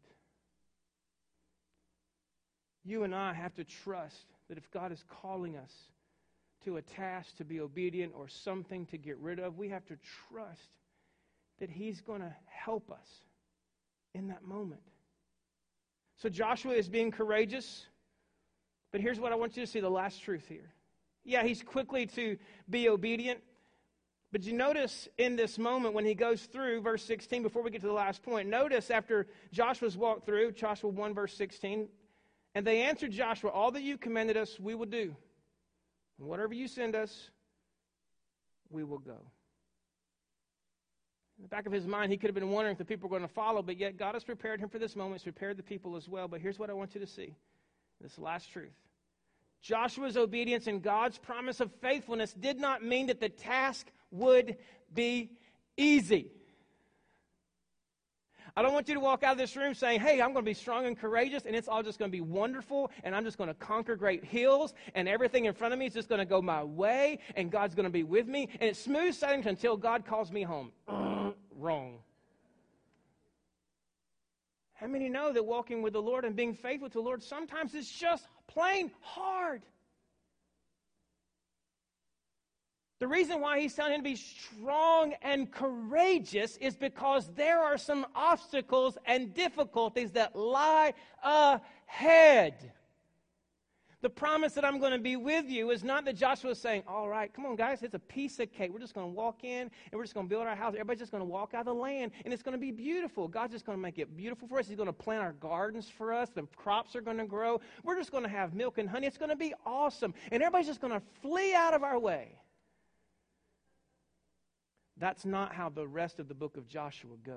You and I have to trust that if God is calling us to a task to be obedient or something to get rid of, we have to trust that He's going to help us in that moment. So Joshua is being courageous, but here's what I want you to see, the last truth here. Yeah, he's quickly to be obedient, but you notice in this moment when he goes through verse 16, before we get to the last point, notice after Joshua's walked through, Joshua 1 verse 16, and they answered Joshua, all that you commanded us, we will do. And whatever you send us, we will go. In the back of his mind, he could have been wondering if the people were going to follow, but yet God has prepared him for this moment. He's prepared the people as well. But here's what I want you to see, this last truth. Joshua's obedience and God's promise of faithfulness did not mean that the task would be easy. I don't want you to walk out of this room saying, hey, I'm going to be strong and courageous, and it's all just going to be wonderful, and I'm just going to conquer great hills, and everything in front of me is just going to go my way, and God's going to be with me, and it's smooth sailing until God calls me home. Wrong. How many know that walking with the Lord and being faithful to the Lord sometimes is just plain hard? The reason why he's telling him to be strong and courageous is because there are some obstacles and difficulties that lie ahead. The promise that I'm going to be with you is not that Joshua is saying, all right, come on guys, it's a piece of cake. We're just going to walk in and we're just going to build our house. Everybody's just going to walk out of the land and it's going to be beautiful. God's just going to make it beautiful for us. He's going to plant our gardens for us. The crops are going to grow. We're just going to have milk and honey. It's going to be awesome. And everybody's just going to flee out of our way. That's not how the rest of the book of Joshua goes.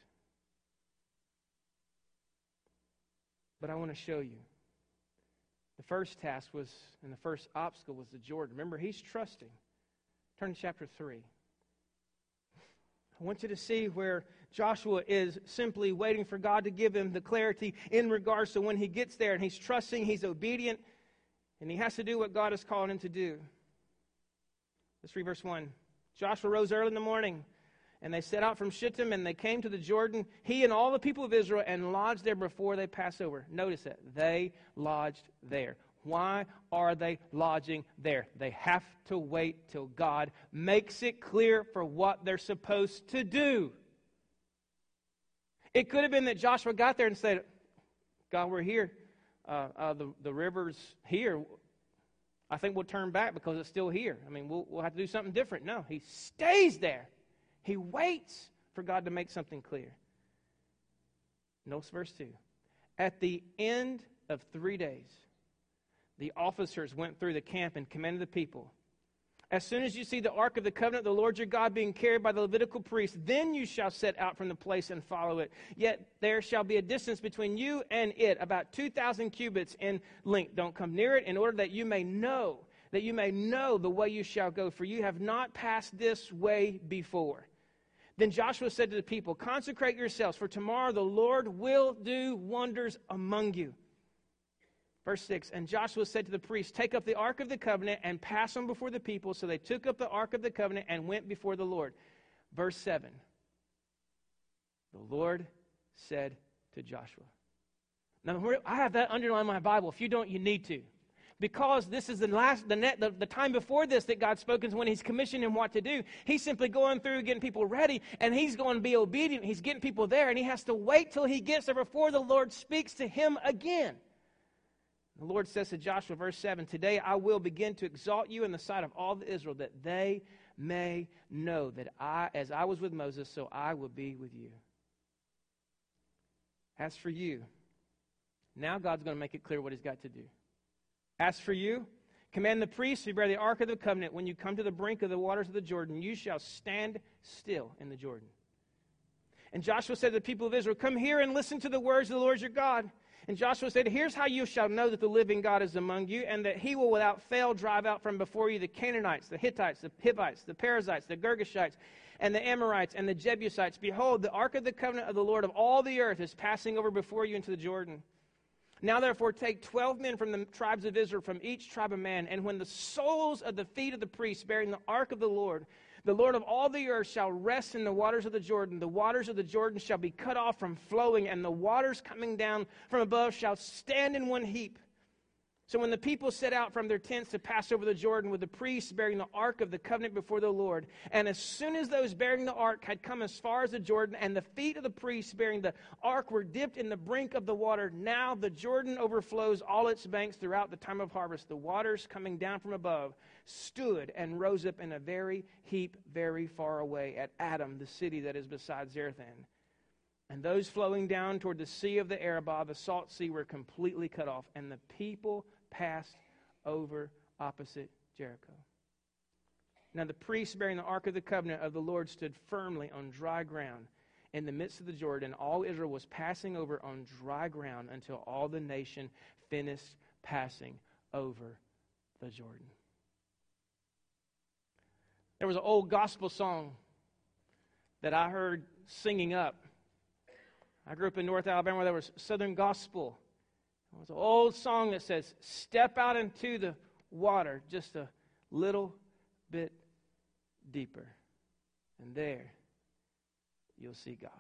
But I want to show you. The first task was, and the first obstacle was the Jordan. Remember, he's trusting. Turn to chapter 3. I want you to see where Joshua is simply waiting for God to give him the clarity in regards to when he gets there. And he's trusting, he's obedient, and he has to do what God has called him to do. Let's read verse 1. Joshua rose early in the morning, and they set out from Shittim, and they came to the Jordan, he and all the people of Israel, and lodged there before they passed over. Notice it. They lodged there. Why are they lodging there? They have to wait till God makes it clear for what they're supposed to do. It could have been that Joshua got there and said, God, we're here. The river's here. I think we'll turn back because it's still here. I mean, we'll have to do something different. No, he stays there. He waits for God to make something clear. Notice verse 2. At the end of 3 days, the officers went through the camp and commanded the people, as soon as you see the ark of the covenant, the Lord your God, being carried by the Levitical priests, then you shall set out from the place and follow it. Yet there shall be a distance between you and it, about 2,000 cubits in length. Don't come near it, in order that you may know the way you shall go, for you have not passed this way before. Then Joshua said to the people, consecrate yourselves, for tomorrow the Lord will do wonders among you. Verse 6, and Joshua said to the priests, take up the ark of the covenant and pass on before the people. So they took up the ark of the covenant and went before the Lord. Verse 7, the Lord said to Joshua. Now, I have that underlined in my Bible. If you don't, you need to. Because this is the time before this that God's spoken, when he's commissioned him what to do. He's simply going through getting people ready, and he's going to be obedient. He's getting people there, and he has to wait till he gets there before the Lord speaks to him again. The Lord says to Joshua, verse 7, today I will begin to exalt you in the sight of all of Israel, that they may know that as I was with Moses, so I will be with you. As for you, now God's going to make it clear what he's got to do. As for you, command the priests who bear the ark of the covenant, when you come to the brink of the waters of the Jordan, you shall stand still in the Jordan. And Joshua said to the people of Israel, come here and listen to the words of the Lord your God. And Joshua said, here's how you shall know that the living God is among you, and that he will without fail drive out from before you the Canaanites, the Hittites, the Hivites, the Perizzites, the Girgashites, and the Amorites, and the Jebusites. Behold, the ark of the covenant of the Lord of all the earth is passing over before you into the Jordan. Now therefore take 12 men from the tribes of Israel, from each tribe a man, and when the soles of the feet of the priests bearing the ark of the Lord of all the earth shall rest in the waters of the waters of the Jordan shall be cut off from flowing, and the waters coming down from above shall stand in one heap. So when the people set out from their tents to pass over the Jordan with the priests bearing the ark of the covenant before the Lord, and as soon as those bearing the ark had come as far as the Jordan, and the feet of the priests bearing the ark were dipped in the brink of the water, now the Jordan overflows all its banks throughout the time of harvest. The waters coming down from above stood and rose up in a very heap very far away at Adam, the city that is beside Zarethan. And those flowing down toward the sea of the Arabah, the salt sea, were completely cut off, and the people passed over opposite Jericho. Now the priests bearing the ark of the covenant of the Lord stood firmly on dry ground in the midst of the Jordan. All Israel was passing over on dry ground until all the nation finished passing over the Jordan. There was an old gospel song that I heard singing up. I grew up in North Alabama where there was Southern gospel. It was an old song that says, step out into the water just a little bit deeper, and there you'll see God.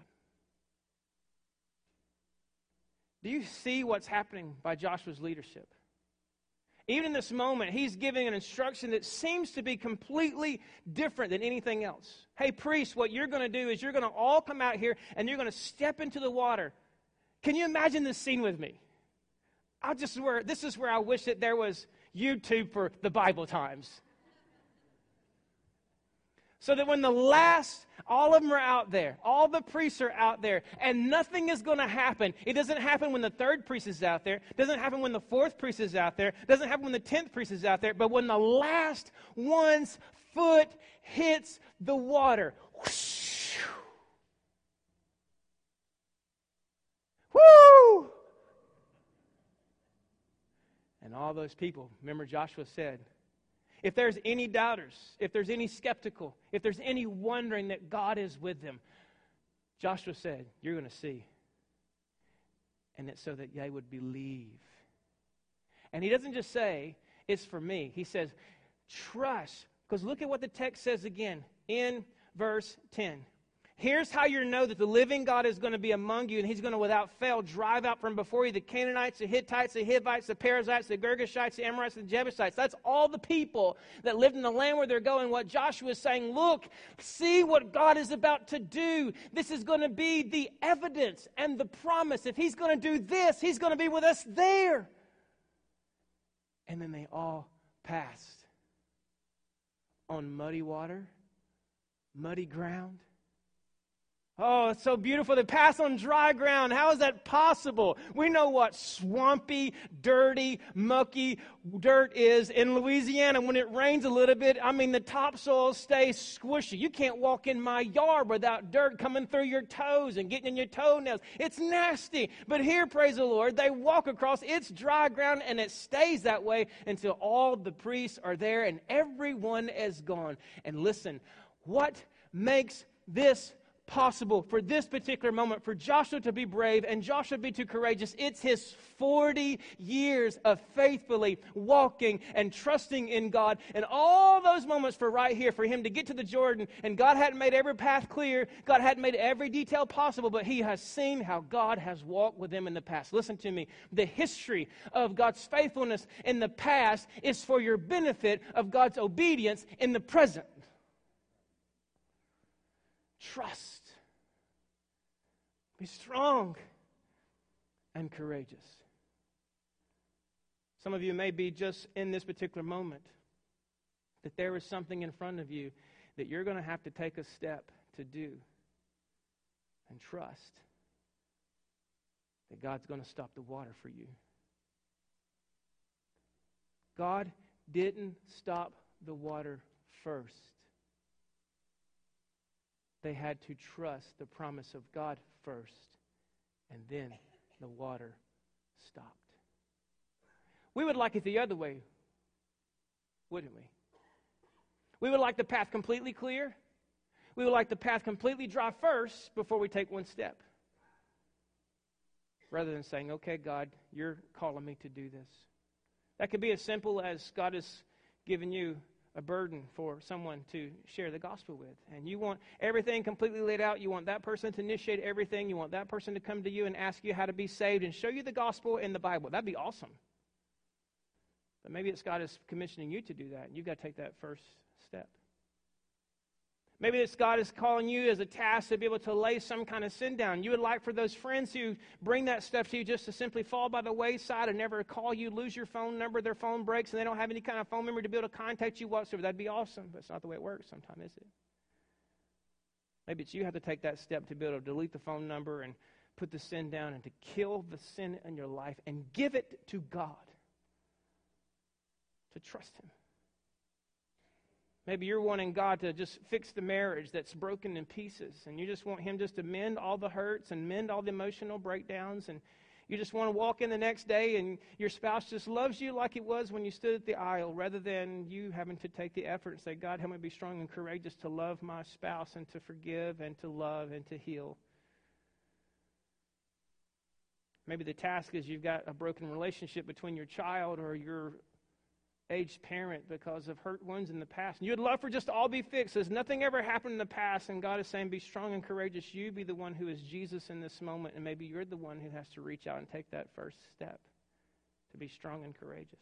Do you see what's happening by Joshua's leadership? Even in this moment, he's giving an instruction that seems to be completely different than anything else. Hey, priests, what you're going to do is you're going to all come out here and you're going to step into the water. Can you imagine this scene with me? This is where I wish that there was YouTube for the Bible times. So that when all of them are out there, all the priests are out there, and nothing is going to happen. It doesn't happen when the third priest is out there. It doesn't happen when the fourth priest is out there. It doesn't happen when the 10th priest is out there. But when the last one's foot hits the water, whoosh, whoo! And all those people, remember Joshua said, if there's any doubters, if there's any skeptical, if there's any wondering that God is with them, Joshua said, you're going to see. And it's so that they would believe. And he doesn't just say, it's for me. He says, trust. Because look at what the text says again in verse 10. Here's how you know that the living God is going to be among you, and he's going to without fail drive out from before you the Canaanites, the Hittites, the Hivites, the Perizzites, the Girgashites, the Amorites, and the Jebusites. That's all the people that lived in the land where they're going. What Joshua is saying, look, see what God is about to do. This is going to be the evidence and the promise. If he's going to do this, he's going to be with us there. And then they all passed on muddy water, muddy ground. Oh, it's so beautiful. They pass on dry ground. How is that possible? We know what swampy, dirty, mucky dirt is in Louisiana. When it rains a little bit, the topsoil stays squishy. You can't walk in my yard without dirt coming through your toes and getting in your toenails. It's nasty. But here, praise the Lord, they walk across. It's dry ground, and it stays that way until all the priests are there and everyone is gone. And listen, what makes this possible for this particular moment, for Joshua to be brave and Joshua to be too courageous? It's his 40 years of faithfully walking and trusting in God, and all those moments for right here, for him to get to the Jordan, and God hadn't made every path clear, God hadn't made every detail possible, but he has seen how God has walked with him in the past. Listen to me. The history of God's faithfulness in the past is for your benefit of God's obedience in the present. Trust. Be strong and courageous. Some of you may be just in this particular moment that there is something in front of you that you're going to have to take a step to do and trust that God's going to stop the water for you. God didn't stop the water first. They had to trust the promise of God first, and then the water stopped. We would like it the other way, wouldn't we? We would like the path completely clear. We would like the path completely dry first before we take one step. Rather than saying, okay, God, you're calling me to do this. That could be as simple as God has given you a burden for someone to share the gospel with. And you want everything completely laid out. You want that person to initiate everything. You want that person to come to you and ask you how to be saved and show you the gospel in the Bible. That'd be awesome. But maybe it's God is commissioning you to do that, and you've got to take that first step. Maybe it's God is calling you as a task to be able to lay some kind of sin down. You would like for those friends who bring that stuff to you just to simply fall by the wayside and never call you, lose your phone number, their phone breaks, and they don't have any kind of phone memory to be able to contact you whatsoever. That'd be awesome, but it's not the way it works sometimes, is it? Maybe it's you have to take that step to be able to delete the phone number and put the sin down and to kill the sin in your life and give it to God. To trust Him. Maybe you're wanting God to just fix the marriage that's broken in pieces, and you just want Him just to mend all the hurts and mend all the emotional breakdowns, and you just want to walk in the next day and your spouse just loves you like it was when you stood at the aisle, rather than you having to take the effort and say, God, help me be strong and courageous to love my spouse and to forgive and to love and to heal. Maybe the task is you've got a broken relationship between your child or your aged parent because of hurt wounds in the past. And you'd love for just to all be fixed. As nothing ever happened in the past, and God is saying, be strong and courageous. You be the one who is Jesus in this moment, and maybe you're the one who has to reach out and take that first step to be strong and courageous.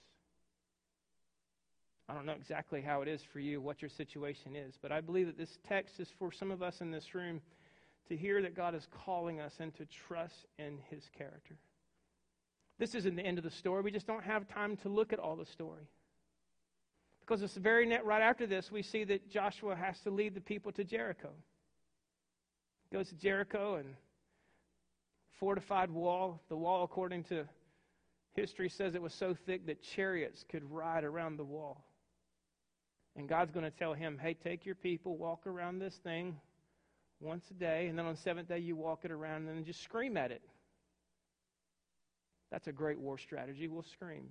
I don't know exactly how it is for you, what your situation is, but I believe that this text is for some of us in this room to hear that God is calling us and to trust in His character. This isn't the end of the story. We just don't have time to look at all the story. Because it's the very right after this, we see that Joshua has to lead the people to Jericho. He goes to Jericho and fortified wall. The wall, according to history, says it was so thick that chariots could ride around the wall. And God's going to tell him, hey, take your people, walk around this thing once a day, and then on the seventh day you walk it around and then just scream at it. That's a great war strategy. We'll scream.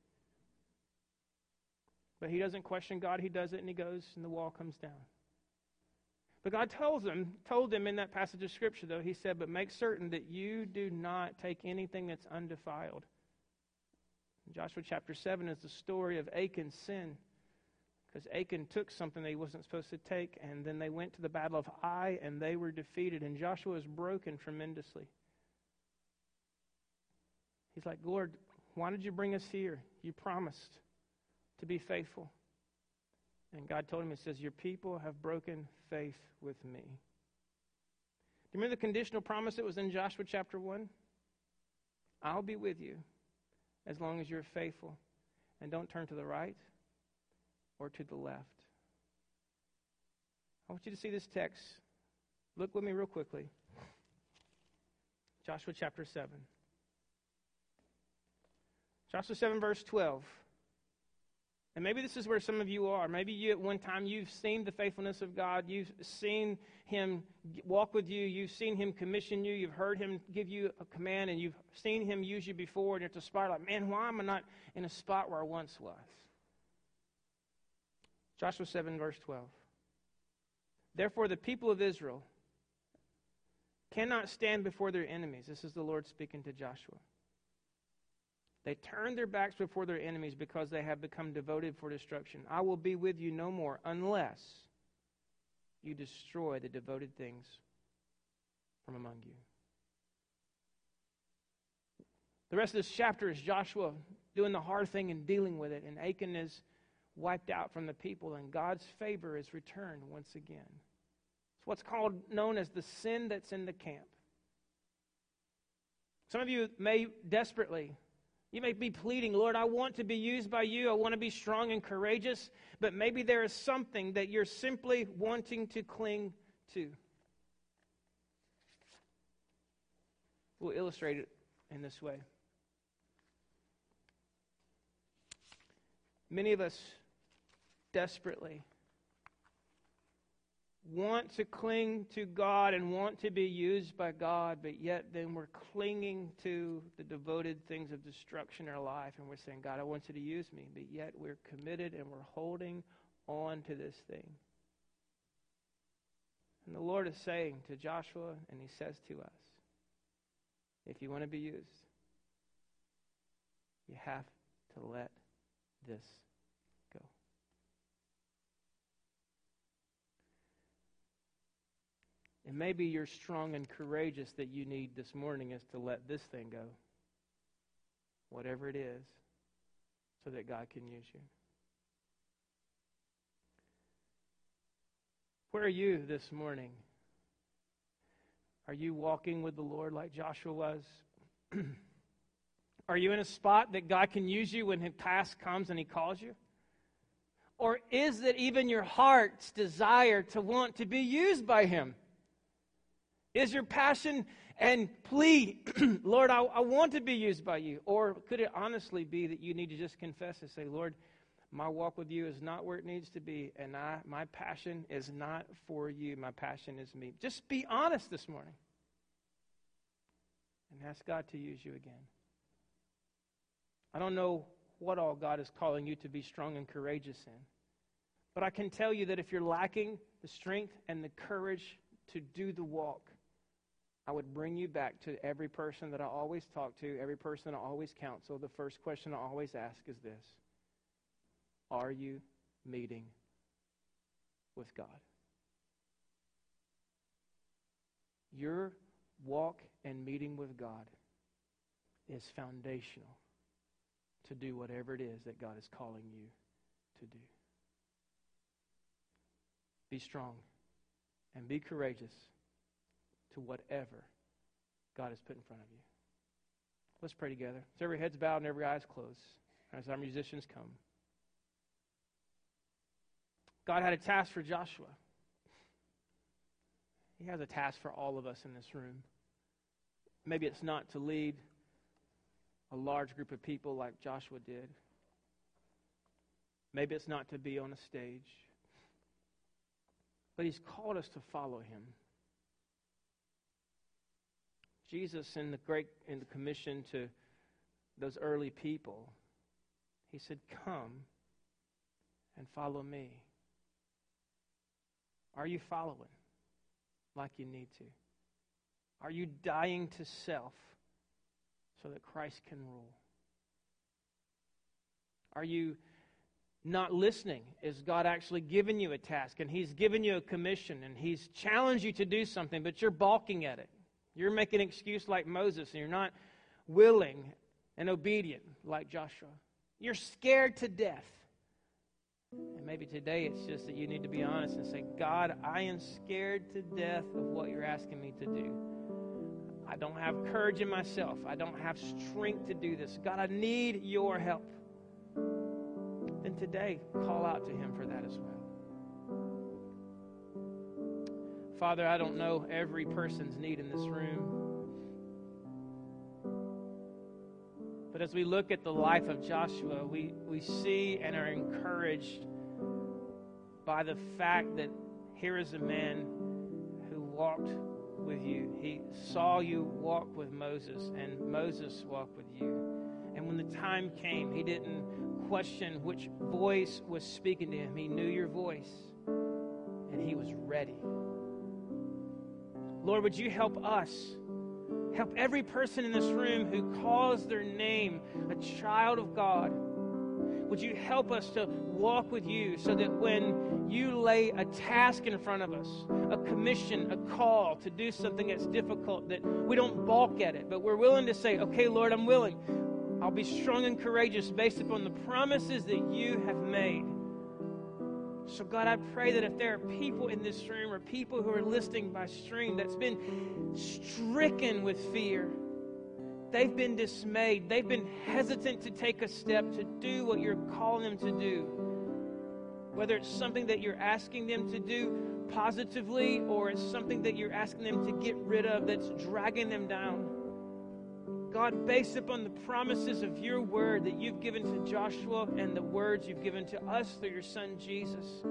But he doesn't question God. He does it, and he goes, and the wall comes down. But God told them in that passage of Scripture, though, He said, but make certain that you do not take anything that's undefiled. Joshua chapter 7 is the story of Achan's sin. Because Achan took something that he wasn't supposed to take, and then they went to the battle of Ai, and they were defeated, and Joshua was broken tremendously. He's like, Lord, why did you bring us here? You promised to be faithful. And God told him, He says, your people have broken faith with me. Do you remember the conditional promise that was in Joshua chapter 1? I'll be with you as long as you're faithful and don't turn to the right or to the left. I want you to see this text. Look with me real quickly. Joshua chapter 7. Joshua 7 verse 12. And maybe this is where some of you are. Maybe you at one time you've seen the faithfulness of God. You've seen Him walk with you. You've seen Him commission you. You've heard Him give you a command, and you've seen Him use you before. And you're at the spot like, man, why am I not in a spot where I once was? Joshua 7 verse 12. Therefore the people of Israel cannot stand before their enemies. This is the Lord speaking to Joshua. They turn their backs before their enemies because they have become devoted for destruction. I will be with you no more unless you destroy the devoted things from among you. The rest of this chapter is Joshua doing the hard thing and dealing with it, and Achan is wiped out from the people, and God's favor is returned once again. It's what's known as the sin that's in the camp. Some of you may desperately, you may be pleading, Lord, I want to be used by you. I want to be strong and courageous. But maybe there is something that you're simply wanting to cling to. We'll illustrate it in this way. Many of us desperately want to cling to God and want to be used by God, but yet then we're clinging to the devoted things of destruction in our life, and we're saying, God, I want you to use me, but yet we're committed and we're holding on to this thing. And the Lord is saying to Joshua, and he says to us, if you want to be used, you have to let this go. And maybe you're strong and courageous that you need this morning is to let this thing go, whatever it is, so that God can use you. Where are you this morning? Are you walking with the Lord like Joshua was? Are you in a spot that God can use you when His task comes and He calls you? Or is it even your heart's desire to want to be used by Him? Is your passion and plea, Lord, I want to be used by you? Or could it honestly be that you need to just confess and say, Lord, my walk with you is not where it needs to be, and my passion is not for you. My passion is me. Just be honest this morning and ask God to use you again. I don't know what all God is calling you to be strong and courageous in, but I can tell you that if you're lacking the strength and the courage to do the walk, I would bring you back to every person that I always talk to, every person I always counsel. The first question I always ask is this: are you meeting with God? Your walk and meeting with God is foundational to do whatever it is that God is calling you to do. Be strong and be courageous to whatever God has put in front of you. Let's pray together. So every head's bowed and every eye's closed as our musicians come. God had a task for Joshua. He has a task for all of us in this room. Maybe it's not to lead a large group of people like Joshua did. Maybe it's not to be on a stage. But He's called us to follow Him. Jesus, in the commission to those early people, He said, come and follow me. Are you following like you need to? Are you dying to self so that Christ can rule? Are you not listening? Is God actually giving you a task and He's given you a commission and He's challenged you to do something, but you're balking at it? You're making an excuse like Moses and you're not willing and obedient like Joshua. You're scared to death. And maybe today it's just that you need to be honest and say, God, I am scared to death of what you're asking me to do. I don't have courage in myself. I don't have strength to do this. God, I need your help. Then today, call out to Him for that as well. Father, I don't know every person's need in this room. But as we look at the life of Joshua, we see and are encouraged by the fact that here is a man who walked with you. He saw you walk with Moses, and Moses walked with you. And when the time came, he didn't question which voice was speaking to him. He knew your voice, and he was ready. Lord, would you help us? Help every person in this room who calls their name a child of God. Would you help us to walk with you so that when you lay a task in front of us, a commission, a call to do something that's difficult, that we don't balk at it, but we're willing to say, okay, Lord, I'm willing. I'll be strong and courageous based upon the promises that you have made. So God, I pray that if there are people in this room or people who are listening by stream that's been stricken with fear, they've been dismayed, they've been hesitant to take a step to do what you're calling them to do, whether it's something that you're asking them to do positively or it's something that you're asking them to get rid of that's dragging them down. God, based upon the promises of your word that you've given to Joshua and the words you've given to us through your son Jesus,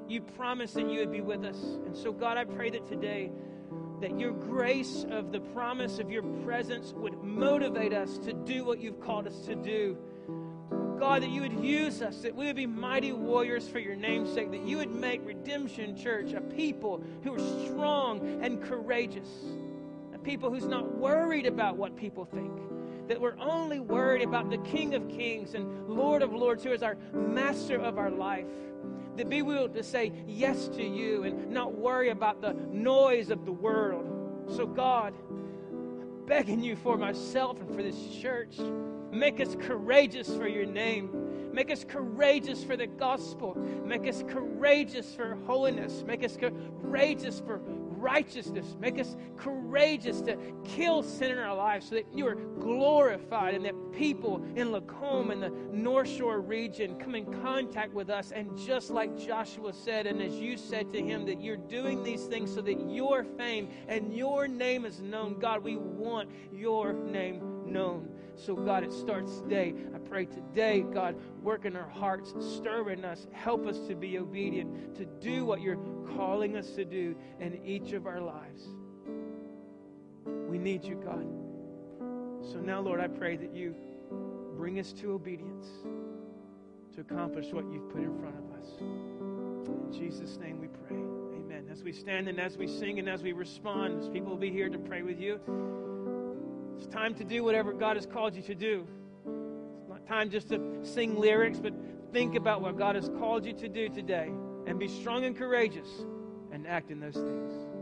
You promised that you would be with us. And so, God, I pray that today, that your grace of the promise of your presence would motivate us to do what you've called us to do. God, that you would use us, that we would be mighty warriors for your name's sake, that you would make Redemption Church a people who are strong and courageous, a people who's not worried about what people think, that we're only worried about the King of Kings and Lord of Lords, who is our master of our life. That be able to say yes to you and not worry about the noise of the world. So God, begging you for myself and for this church, make us courageous for your name. Make us courageous for the gospel. Make us courageous for holiness. Make us courageous for righteousness. Make us courageous to kill sin in our lives so that you are glorified and that people in Lacombe and the North Shore region come in contact with us. And just like Joshua said, and as you said to him, that you're doing these things so that your fame and your name is known. God, we want your name known. So God, it starts today. I pray today, God, work in our hearts, stir in us, help us to be obedient, to do what you're calling us to do in each of our lives. We need you, God. So now, Lord, I pray that you bring us to obedience to accomplish what you've put in front of us. In Jesus' name we pray. Amen. As we stand and as we sing and as we respond, as people will be here to pray with you, it's time to do whatever God has called you to do. It's not time just to sing lyrics, but think about what God has called you to do today and be strong and courageous and act in those things.